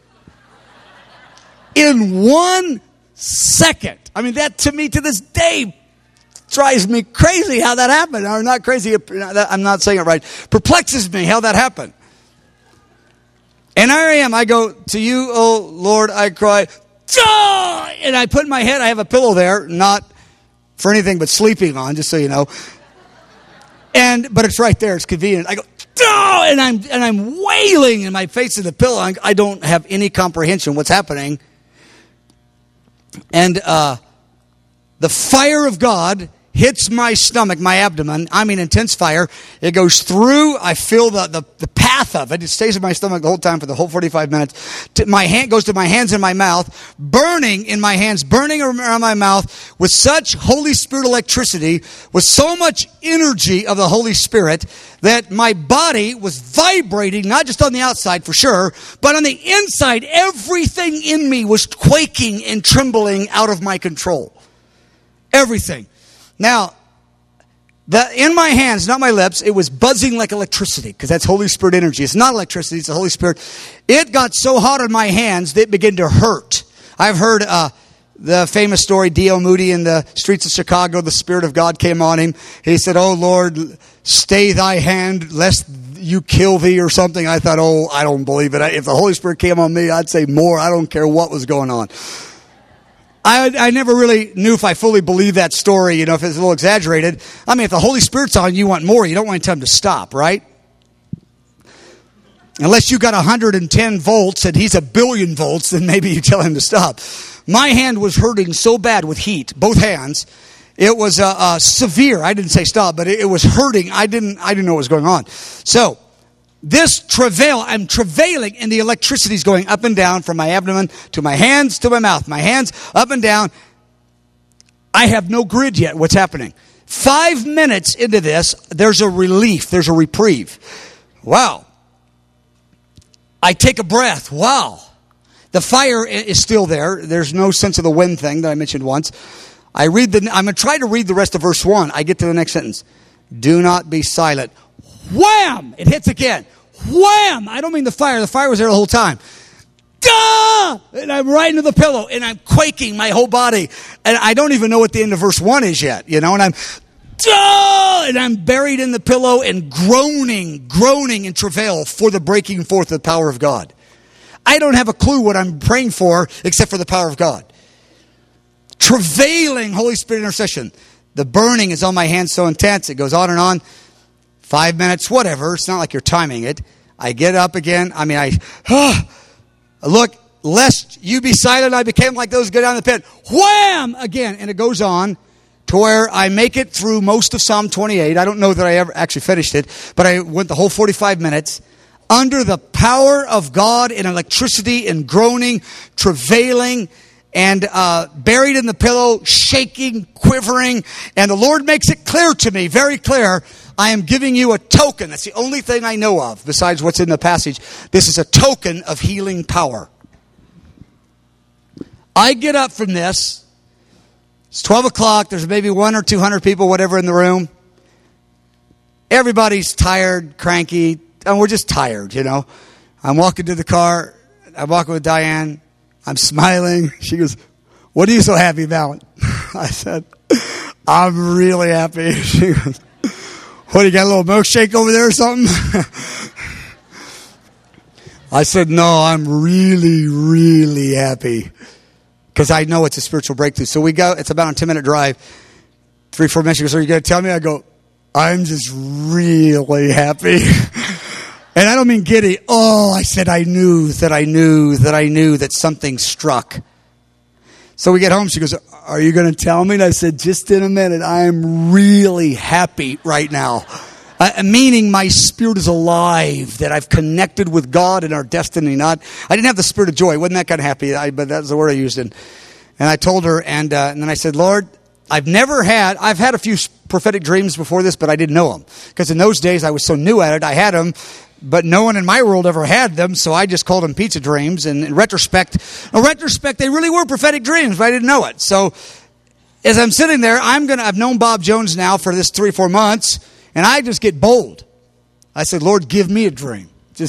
In 1 second. I mean, that to me to this day drives me crazy how that happened. Or not crazy, I'm not saying it right. Perplexes me how that happened. And I go, to you, oh Lord, I cry. Ah! And I put my head, I have a pillow there, not for anything but sleeping on, just so you know. But it's right there, it's convenient. I go, ah! And I'm wailing in my face to the pillow. I don't have any comprehension what's happening. And the fire of God hits my stomach, my abdomen. I mean, intense fire. It goes through. I feel the path of it. It stays in my stomach the whole time for the whole 45 minutes. My hand goes to my hands and my mouth, burning in my hands, burning around my mouth with such Holy Spirit electricity, with so much energy of the Holy Spirit that my body was vibrating, not just on the outside for sure, but on the inside, everything in me was quaking and trembling out of my control. Everything. Now, in my hands, not my lips, it was buzzing like electricity, because that's Holy Spirit energy. It's not electricity, it's the Holy Spirit. It got so hot on my hands that it began to hurt. I've heard the famous story, D.L. Moody in the streets of Chicago, the Spirit of God came on him. He said, oh Lord, stay thy hand, lest you kill thee, or something. I thought, oh, I don't believe it. If the Holy Spirit came on me, I'd say more. I don't care what was going on. I never really knew if I fully believed that story, if it's a little exaggerated. I mean, if the Holy Spirit's on you, want more. You don't want to tell him to stop, right? Unless you got 110 volts and he's 1 billion volts, then maybe you tell him to stop. My hand was hurting so bad with heat, both hands. It was severe. I didn't say stop, but it was hurting. I didn't know what was going on. So, this travail, I'm travailing, and the electricity is going up and down from my abdomen to my hands to my mouth. My hands up and down. I have no grid yet. What's happening? 5 minutes into this, there's a relief. There's a reprieve. Wow. I take a breath. Wow. The fire is still there. There's no sense of the wind thing that I mentioned once. I'm going to try to read the rest of verse 1. I get to the next sentence. Do not be silent. Wham! It hits again. Wham! I don't mean the fire. The fire was there the whole time. Duh! And I'm right into the pillow, and I'm quaking my whole body. And I don't even know what the end of verse 1 is yet, and I'm, duh! And I'm buried in the pillow and groaning in travail for the breaking forth of the power of God. I don't have a clue what I'm praying for except for the power of God. Travailing Holy Spirit intercession. The burning is on my hands so intense. It goes on and on. 5 minutes, whatever. It's not like you're timing it. I get up again. I mean, look, lest you be silent, I became like those who go down the pit. Wham! Again. And it goes on to where I make it through most of Psalm 28. I don't know that I ever actually finished it, but I went the whole 45 minutes under the power of God in electricity and groaning, travailing, and buried in the pillow, shaking, quivering. And the Lord makes it clear to me, very clear, I am giving you a token. That's the only thing I know of besides what's in the passage. This is a token of healing power. I get up from this. It's 12 o'clock. There's maybe 100 or 200 people, whatever, in the room. Everybody's tired, cranky, and we're just tired, I'm walking to the car. I'm walking with Diane. I'm smiling. She goes, what are you so happy about? I said, I'm really happy. She goes, what, you got a little milkshake over there or something? I said, no, I'm really, really happy. Because I know it's a spiritual breakthrough. So we go, it's about a 10-minute drive. 3-4 minutes, she goes, are you going to tell me? I go, I'm just really happy. And I don't mean giddy. Oh, I said I knew that something struck. So we get home. She goes, are you going to tell me? And I said, just in a minute. I am really happy right now. Meaning my spirit is alive, that I've connected with God and our destiny. I didn't have the spirit of joy. I wasn't that kind of happy, but that's the word I used. And I told her, and then I said, Lord, I've had a few prophetic dreams before this, but I didn't know them. Because in those days, I was so new at it, I had them, but no one in my world ever had them, so I just called them pizza dreams. And in retrospect, they really were prophetic dreams, but I didn't know it. So as I'm sitting there, I've known Bob Jones now for this 3 or 4 months, and I just get bold. I said, Lord, give me a dream.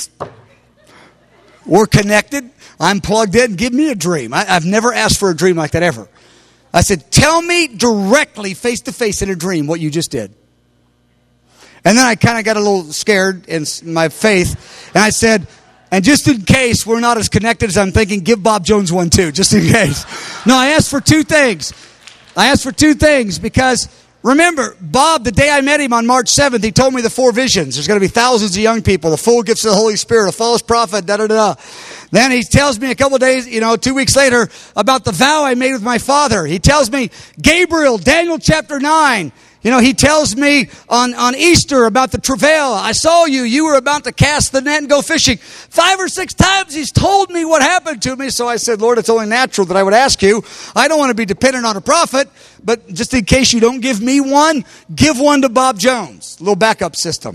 We're connected. I'm plugged in. Give me a dream. I've never asked for a dream like that ever. I said, tell me directly, face to face in a dream what you just did. And then I kind of got a little scared in my faith. And I said, and just in case we're not as connected as I'm thinking, give Bob Jones one too, just in case. No, I asked for 2 things. Because remember, Bob, the day I met him on March 7th, he told me the 4 visions. There's going to be thousands of young people, the full gifts of the Holy Spirit, a false prophet, da-da-da-da. Then he tells me a couple of days, 2 weeks later, about the vow I made with my father. He tells me, Gabriel, Daniel chapter 9. He tells me on Easter about the travail. I saw you were about to cast the net and go fishing. 5 or 6 times he's told me what happened to me. So I said, Lord, it's only natural that I would ask you. I don't want to be dependent on a prophet, but just in case you don't give me one, give one to Bob Jones. A little backup system.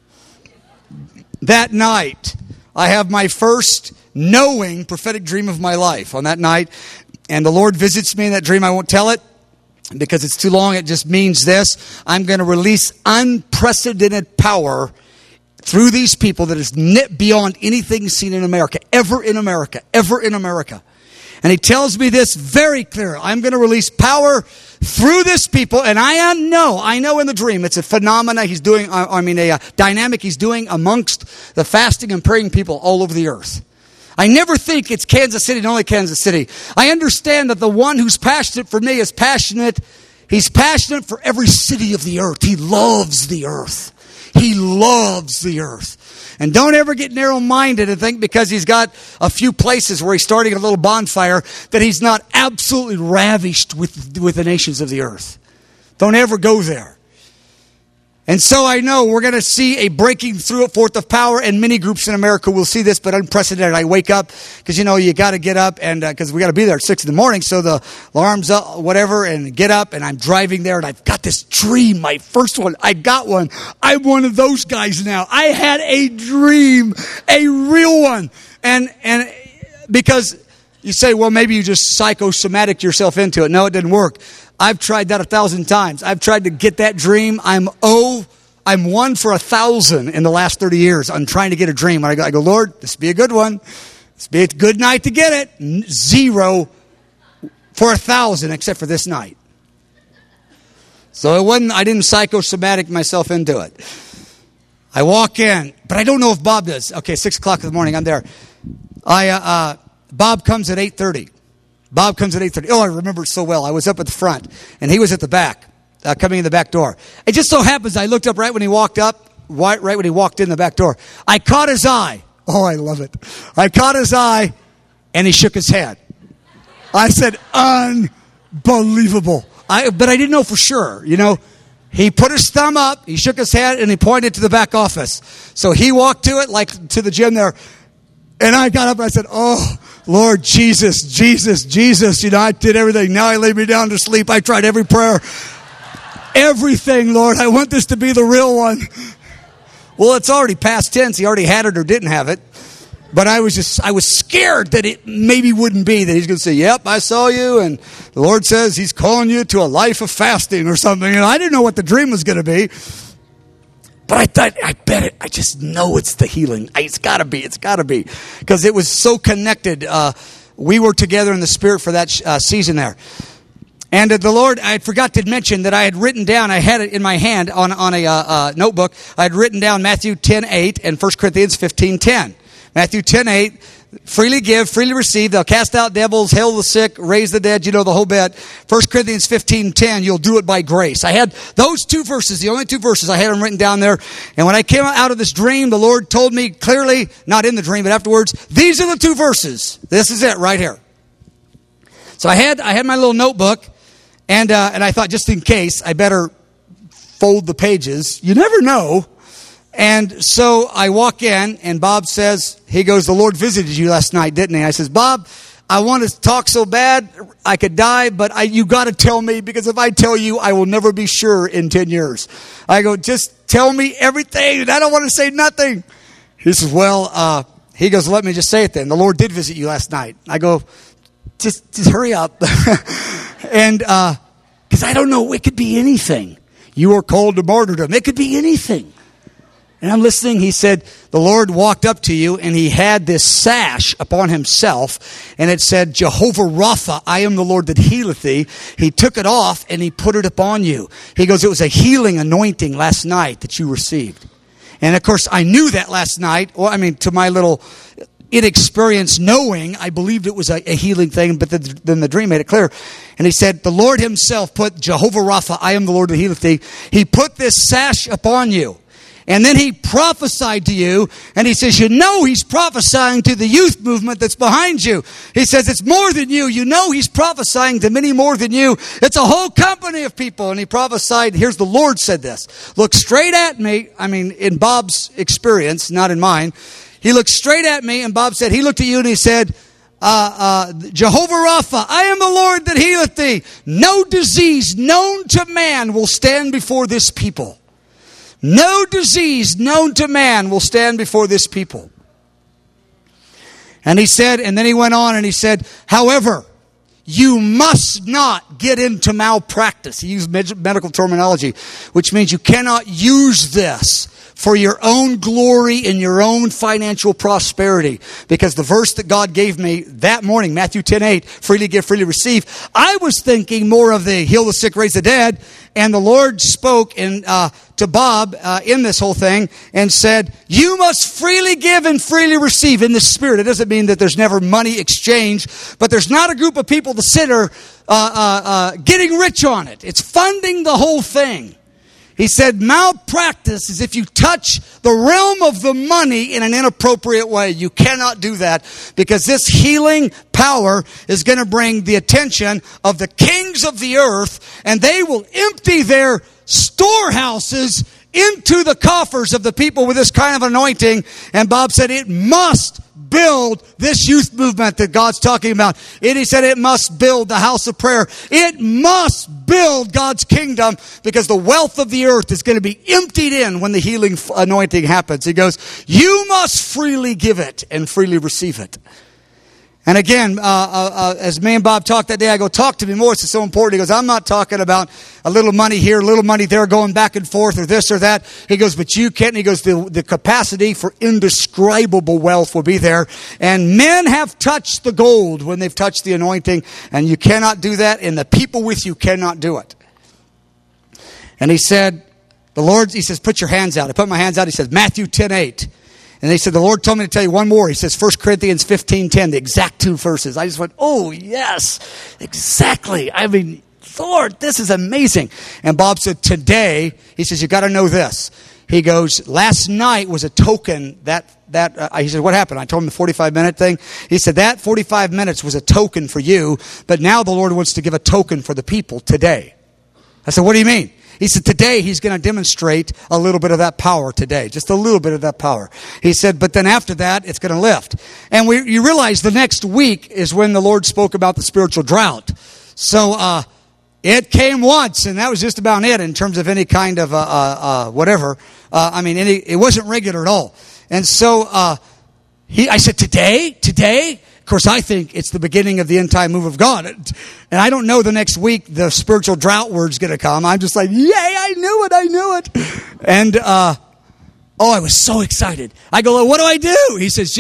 That night, I have my first knowing prophetic dream of my life on that night. And the Lord visits me in that dream. I won't tell it, because it's too long. It just means this: I'm going to release unprecedented power through these people that is beyond anything seen in America, ever in America. And he tells me this very clear. I'm going to release power through this people, and I know in the dream, it's a phenomena he's doing, a dynamic he's doing amongst the fasting and praying people all over the earth. I never think it's Kansas City and only Kansas City. I understand that the one who's passionate for me is passionate. He's passionate for every city of the earth. He loves the earth. And don't ever get narrow-minded and think because he's got a few places where he's starting a little bonfire that he's not absolutely ravished with the nations of the earth. Don't ever go there. And so I know we're going to see a breaking through forth of power, and many groups in America will see this, but unprecedented. I wake up because, you got to get up, and because we got to be there at 6 a.m, so the alarm's up, whatever, and get up, and I'm driving there, and I've got this dream, my first one. I got one. I'm one of those guys now. I had a dream, a real one. And because you say, well, maybe you just psychosomatic yourself into it. No, it didn't work. I've tried that 1,000 times. I've tried to get that dream. I'm 1 for 1,000 in the last 30 years on trying to get a dream. I go, Lord, this be a good one. This be a good night to get it. 0 for 1,000 except for this night. So I didn't psychosomatic myself into it. I walk in, but I don't know if Bob does. Okay, 6 o'clock in the morning, I'm there. Bob comes at 8:30. Oh, I remember it so well. I was up at the front, and he was at the back, coming in the back door. It just so happens I looked up right when he walked up, right when he walked in the back door. I caught his eye. Oh, I love it. I caught his eye, and he shook his head. I said, unbelievable. But I didn't know for sure, He put his thumb up, he shook his head, and he pointed to the back office. So he walked to it, like to the gym there. And I got up and I said, oh, Lord Jesus. I did everything. Now I lay me down to sleep. I tried every prayer. Everything, Lord. I want this to be the real one. Well, it's already past tense. He already had it or didn't have it. But I was scared that it maybe wouldn't be, that he's going to say, yep, I saw you. And the Lord says he's calling you to a life of fasting or something. And I didn't know what the dream was going to be. But I thought, I bet it. I just know it's the healing. It's got to be. Because it was so connected. We were together in the Spirit for that season there. And the Lord, I forgot to mention that I had written down, I had it in my hand on a notebook. I had written down Matthew 10:8 and 1 Corinthians 15:10. Matthew 10:8, freely give, freely receive. They'll cast out devils, heal the sick, raise the dead. You know the whole bit. 1 Corinthians 15:10, you'll do it by grace. I had those 2 verses, the only 2 verses. I had them written down there. And when I came out of this dream, the Lord told me clearly, not in the dream, but afterwards, these are the 2 verses. This is it right here. So I had my little notebook. And I thought, just in case, I better fold the pages. You never know. And so I walk in, and Bob says, he goes, the Lord visited you last night, didn't he? I says, Bob, I want to talk so bad I could die, but you got to tell me, because if I tell you, I will never be sure in 10 years. I go, just tell me everything, and I don't want to say nothing. He says, well, he goes, let me just say it then. The Lord did visit you last night. I go, just hurry up. And because I don't know, it could be anything. You are called to martyrdom. It could be anything. And I'm listening. He said, the Lord walked up to you, and he had this sash upon himself, and it said, Jehovah Rapha, I am the Lord that healeth thee. He took it off, and he put it upon you. He goes, it was a healing anointing last night that you received. And of course, I knew that last night. Well, I mean, to my little inexperience knowing, I believed it was a healing thing, but then the dream made it clear. And he said, the Lord himself put Jehovah Rapha, I am the Lord that healeth thee. He put this sash upon you. And then he prophesied to you, and he says, you know he's prophesying to the youth movement that's behind you. He says, it's more than you. You know he's prophesying to many more than you. It's a whole company of people. And he prophesied, here's the Lord said this. Look straight at me. I mean, in Bob's experience, not in mine. He looked straight at me, and Bob said, he looked at you and he said, Jehovah Rapha, I am the Lord that healeth thee. No disease known to man will stand before this people. No disease known to man will stand before this people. And he said, and then he went on and he said, however, you must not get into malpractice. He used medical terminology, which means you cannot use this for your own glory and your own financial prosperity. Because the verse that God gave me that morning, Matthew 10:8, freely give, freely receive, I was thinking more of the heal the sick, raise the dead. And the Lord spoke to Bob in this whole thing and said, you must freely give and freely receive in the Spirit. It doesn't mean that there's never money exchange, but there's not a group of people that sit getting rich on it. It's funding the whole thing. He said, malpractice is if you touch the realm of the money in an inappropriate way. You cannot do that, because this healing power is going to bring the attention of the kings of the earth, and they will empty their storehouses into the coffers of the people with this kind of anointing. And Bob said it must build this youth movement that God's talking about. And he said it must build the house of prayer. It must build God's kingdom, because the wealth of the earth is going to be emptied in when the healing anointing happens. He goes, you must freely give it and freely receive it. And again, as me and Bob talked that day, I go, talk to me more. It's so important. He goes, I'm not talking about a little money here, a little money there, going back and forth, or this or that. He goes, but you can't. He goes, the capacity for indescribable wealth will be there. And men have touched the gold when they've touched the anointing, and you cannot do that, and the people with you cannot do it. And he said, he says, put your hands out. I put my hands out. He says, Matthew 10:8. And they said, the Lord told me to tell you one more. He says, 1 Corinthians 15:10, the exact two verses. I just went, oh, yes, exactly. I mean, Lord, this is amazing. And Bob said, today, he says, you got to know this. He goes, last night was a token he said, what happened? I told him the 45-minute thing. He said, that 45 minutes was a token for you, but now the Lord wants to give a token for the people today. I said, what do you mean? He said, today he's going to demonstrate a little bit of that power today. Just a little bit of that power. He said, but then after that, it's going to lift. And you realize the next week is when the Lord spoke about the spiritual drought. So it came once, and that was just about it in terms of any kind of whatever. It wasn't regular at all. And so I said, today? Of course, I think it's the beginning of the end-time move of God. And I don't know the next week the spiritual drought word's going to come. I'm just like, yay, I knew it. And, I was so excited. I go, what do I do? He says,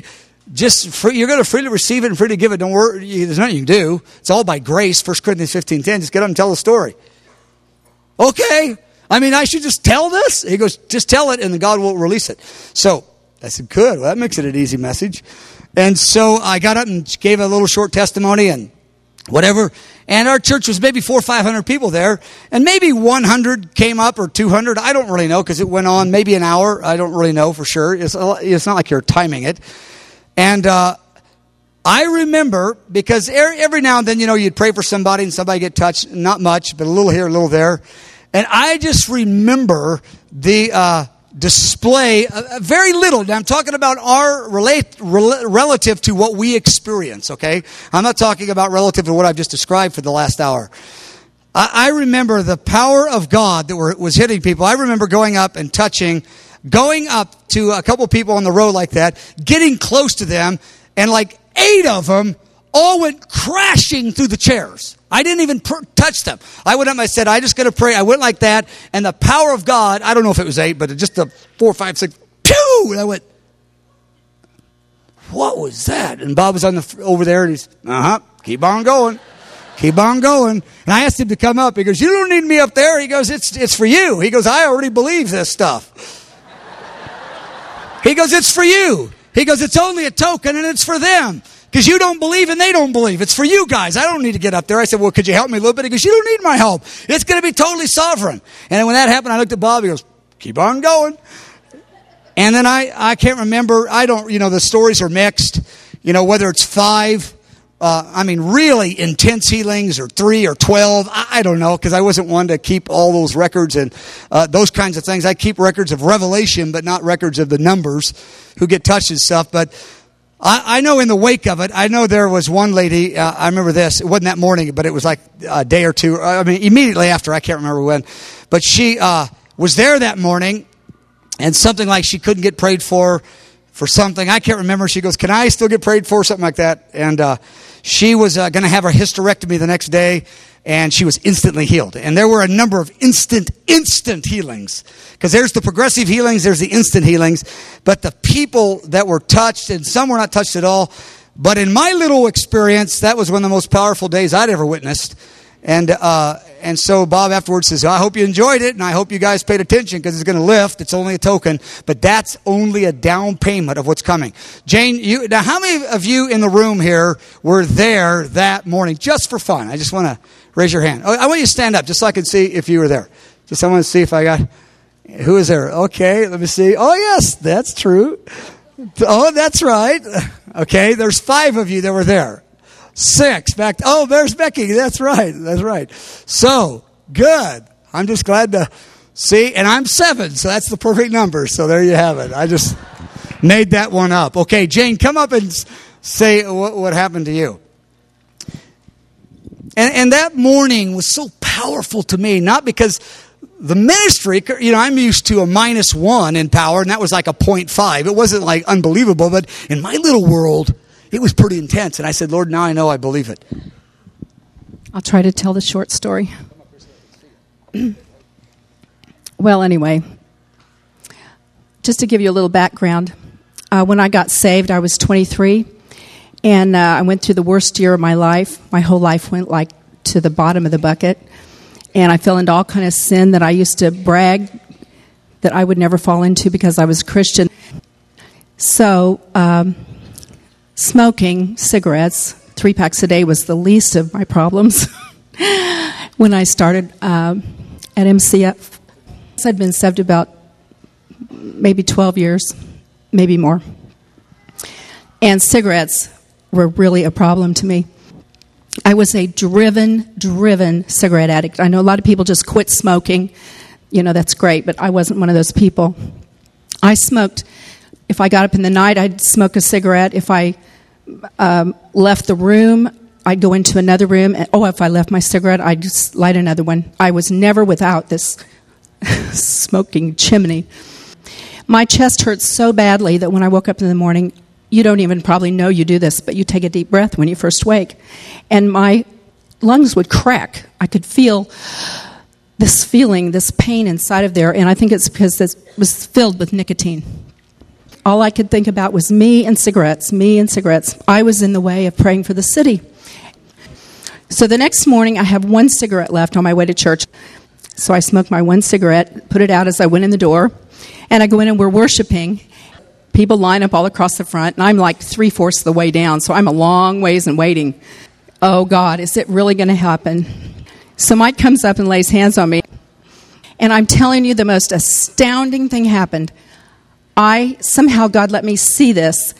you're going to freely receive it and freely give it. Don't worry, there's nothing you can do. It's all by grace. 1 Corinthians 15:10, just get up and tell the story. Okay. I should just tell this? He goes, just tell it and then God will release it. So I said, good. Well, that makes it an easy message. And so I got up and gave a little short testimony and whatever. And our church was maybe 400 or 500 people there. And maybe 100 came up or 200. I don't really know, because it went on maybe an hour. I don't really know for sure. It's not like you're timing it. And I remember, because every now and then, you'd pray for somebody and somebody get touched, not much, but a little here, a little there. And I just remember the display, very little. Now I'm talking about our relative to what we experience, okay? I'm not talking about relative to what I've just described for the last hour. I remember the power of God that was hitting people. I remember going up to a couple people on the road like that, getting close to them, and like 8 of them all went crashing through the chairs. I didn't even touch them. I went up and I said, I'm just going to pray. I went like that, and the power of God, I don't know if it was 8, but just the 4, 5, 6, pew! And I went, what was that? And Bob was over there, and he's, keep on going. Keep on going. And I asked him to come up. He goes, you don't need me up there. He goes, it's for you. He goes, I already believe this stuff. He goes, it's for you. He goes, it's only a token and it's for them. Because you don't believe and they don't believe. It's for you guys. I don't need to get up there. I said, well, could you help me a little bit? He goes, you don't need my help. It's going to be totally sovereign. And when that happened, I looked at Bob. He goes, keep on going. And then I can't remember. The stories are mixed. Whether it's 5, really intense healings, or 3 or 12. I don't know, because I wasn't one to keep all those records and those kinds of things. I keep records of revelation, but not records of the numbers who get touched and stuff. But I know in the wake of it, I know there was one lady, I remember this. It wasn't that morning, but it was like a day or two. Immediately after, I can't remember when. But she was there that morning, and something like she couldn't get prayed for something. I can't remember. She goes, can I still get prayed for? Something like that. And she was going to have her hysterectomy the next day, and she was instantly healed. And there were a number of instant healings. Because there's the progressive healings, there's the instant healings. But the people that were touched, and some were not touched at all. But in my little experience, that was one of the most powerful days I'd ever witnessed. And so Bob afterwards says, I hope you enjoyed it, and I hope you guys paid attention, because it's going to lift. It's only a token, but that's only a down payment of what's coming. Jane, now how many of you in the room here were there that morning just for fun? I just want to raise your hand. I want you to stand up just so I can see if you were there. Just I want to see if I got, who is there? Okay, let me see. Oh, yes, that's true. Oh, that's right. Okay, there's 5 of you that were there. 6 back. Oh, there's Becky. That's right. So good. I'm just glad to see. And I'm 7, so that's the perfect number. So there you have it. I just made that one up. Okay, Jane, come up and say what happened to you. And that morning was so powerful to me, not because the ministry, I'm used to a -1 in power, and that was like a 0.5. It wasn't like unbelievable, but in my little world, it was pretty intense. And I said, Lord, now I know I believe it. I'll try to tell the short story. Well, anyway, just to give you a little background, when I got saved, I was 23, and I went through the worst year of my life. My whole life went like to the bottom of the bucket, and I fell into all kind of sin that I used to brag that I would never fall into because I was a Christian. So, smoking cigarettes, 3 packs a day, was the least of my problems when I started at MCF. I'd been saved about maybe 12 years, maybe more. And cigarettes were really a problem to me. I was a driven cigarette addict. I know a lot of people just quit smoking. That's great, but I wasn't one of those people. I smoked. If I got up in the night, I'd smoke a cigarette. If I left the room, I'd go into another room. And, if I left my cigarette, I'd just light another one. I was never without this smoking chimney. My chest hurt so badly that when I woke up in the morning, you don't even probably know you do this, but you take a deep breath when you first wake. And my lungs would crack. I could feel this feeling, this pain inside of there, and I think it's because it was filled with nicotine. All I could think about was me and cigarettes. I was in the way of praying for the city. So the next morning, I have 1 cigarette left on my way to church. So I smoked my 1 cigarette, put it out as I went in the door, and I go in and we're worshiping. People line up all across the front, and I'm like 3/4 of the way down, so I'm a long ways and waiting. Oh, God, is it really going to happen? So Mike comes up and lays hands on me, and I'm telling you, the most astounding thing happened. Somehow God let me see this.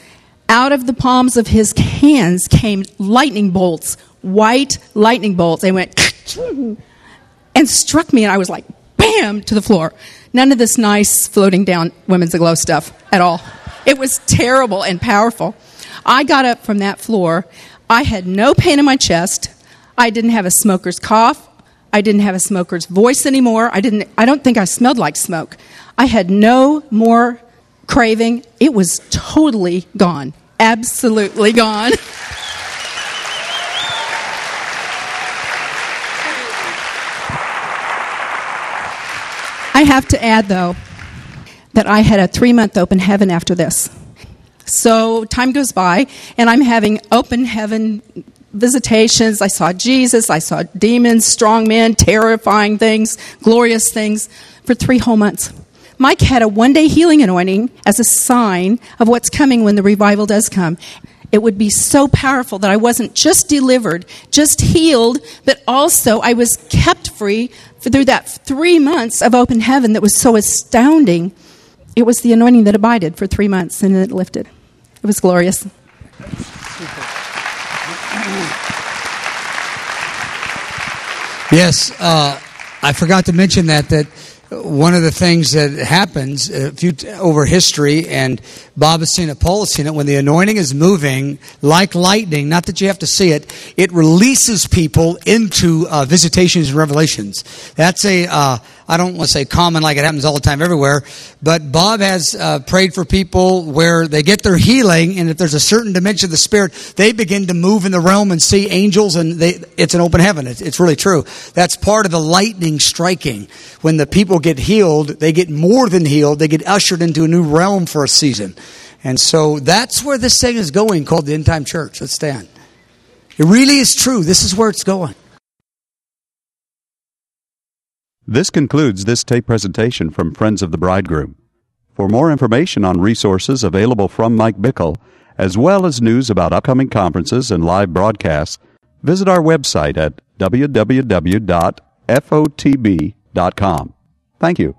Out of the palms of his hands came lightning bolts, white lightning bolts. They went and struck me, and I was like, bam, to the floor. None of this nice floating down Women's Aglow stuff at all. It was terrible and powerful. I got up from that floor. I had no pain in my chest. I didn't have a smoker's cough. I didn't have a smoker's voice anymore. I don't think I smelled like smoke. I had no more craving. It was totally gone. Absolutely gone. I have to add, though, that I had a 3-month open heaven after this. So time goes by, and I'm having open heaven visitations. I saw Jesus. I saw demons, strong men, terrifying things, glorious things for 3 whole months. Mike had a one-day healing anointing as a sign of what's coming when the revival does come. It would be so powerful that I wasn't just delivered, just healed, but also I was kept free through that 3 months of open heaven that was so astounding. It was the anointing that abided for 3 months, and then it lifted. It was glorious. Yes, I forgot to mention that one of the things that happens over history, and Bob has seen it, Paul has seen it, when the anointing is moving like lightning, not that you have to see it, it releases people into visitations and revelations. That's I don't want to say common like it happens all the time everywhere, but Bob has prayed for people where they get their healing, and if there's a certain dimension of the Spirit, they begin to move in the realm and see angels, and it's an open heaven. It's really true. That's part of the lightning striking. When the people get healed, they get more than healed. They get ushered into a new realm for a season. And so that's where this thing is going, called the End Time Church. Let's stand. It really is true. This is where it's going. This concludes this tape presentation from Friends of the Bridegroom. For more information on resources available from Mike Bickle, as well as news about upcoming conferences and live broadcasts, visit our website at www.fotb.com. Thank you.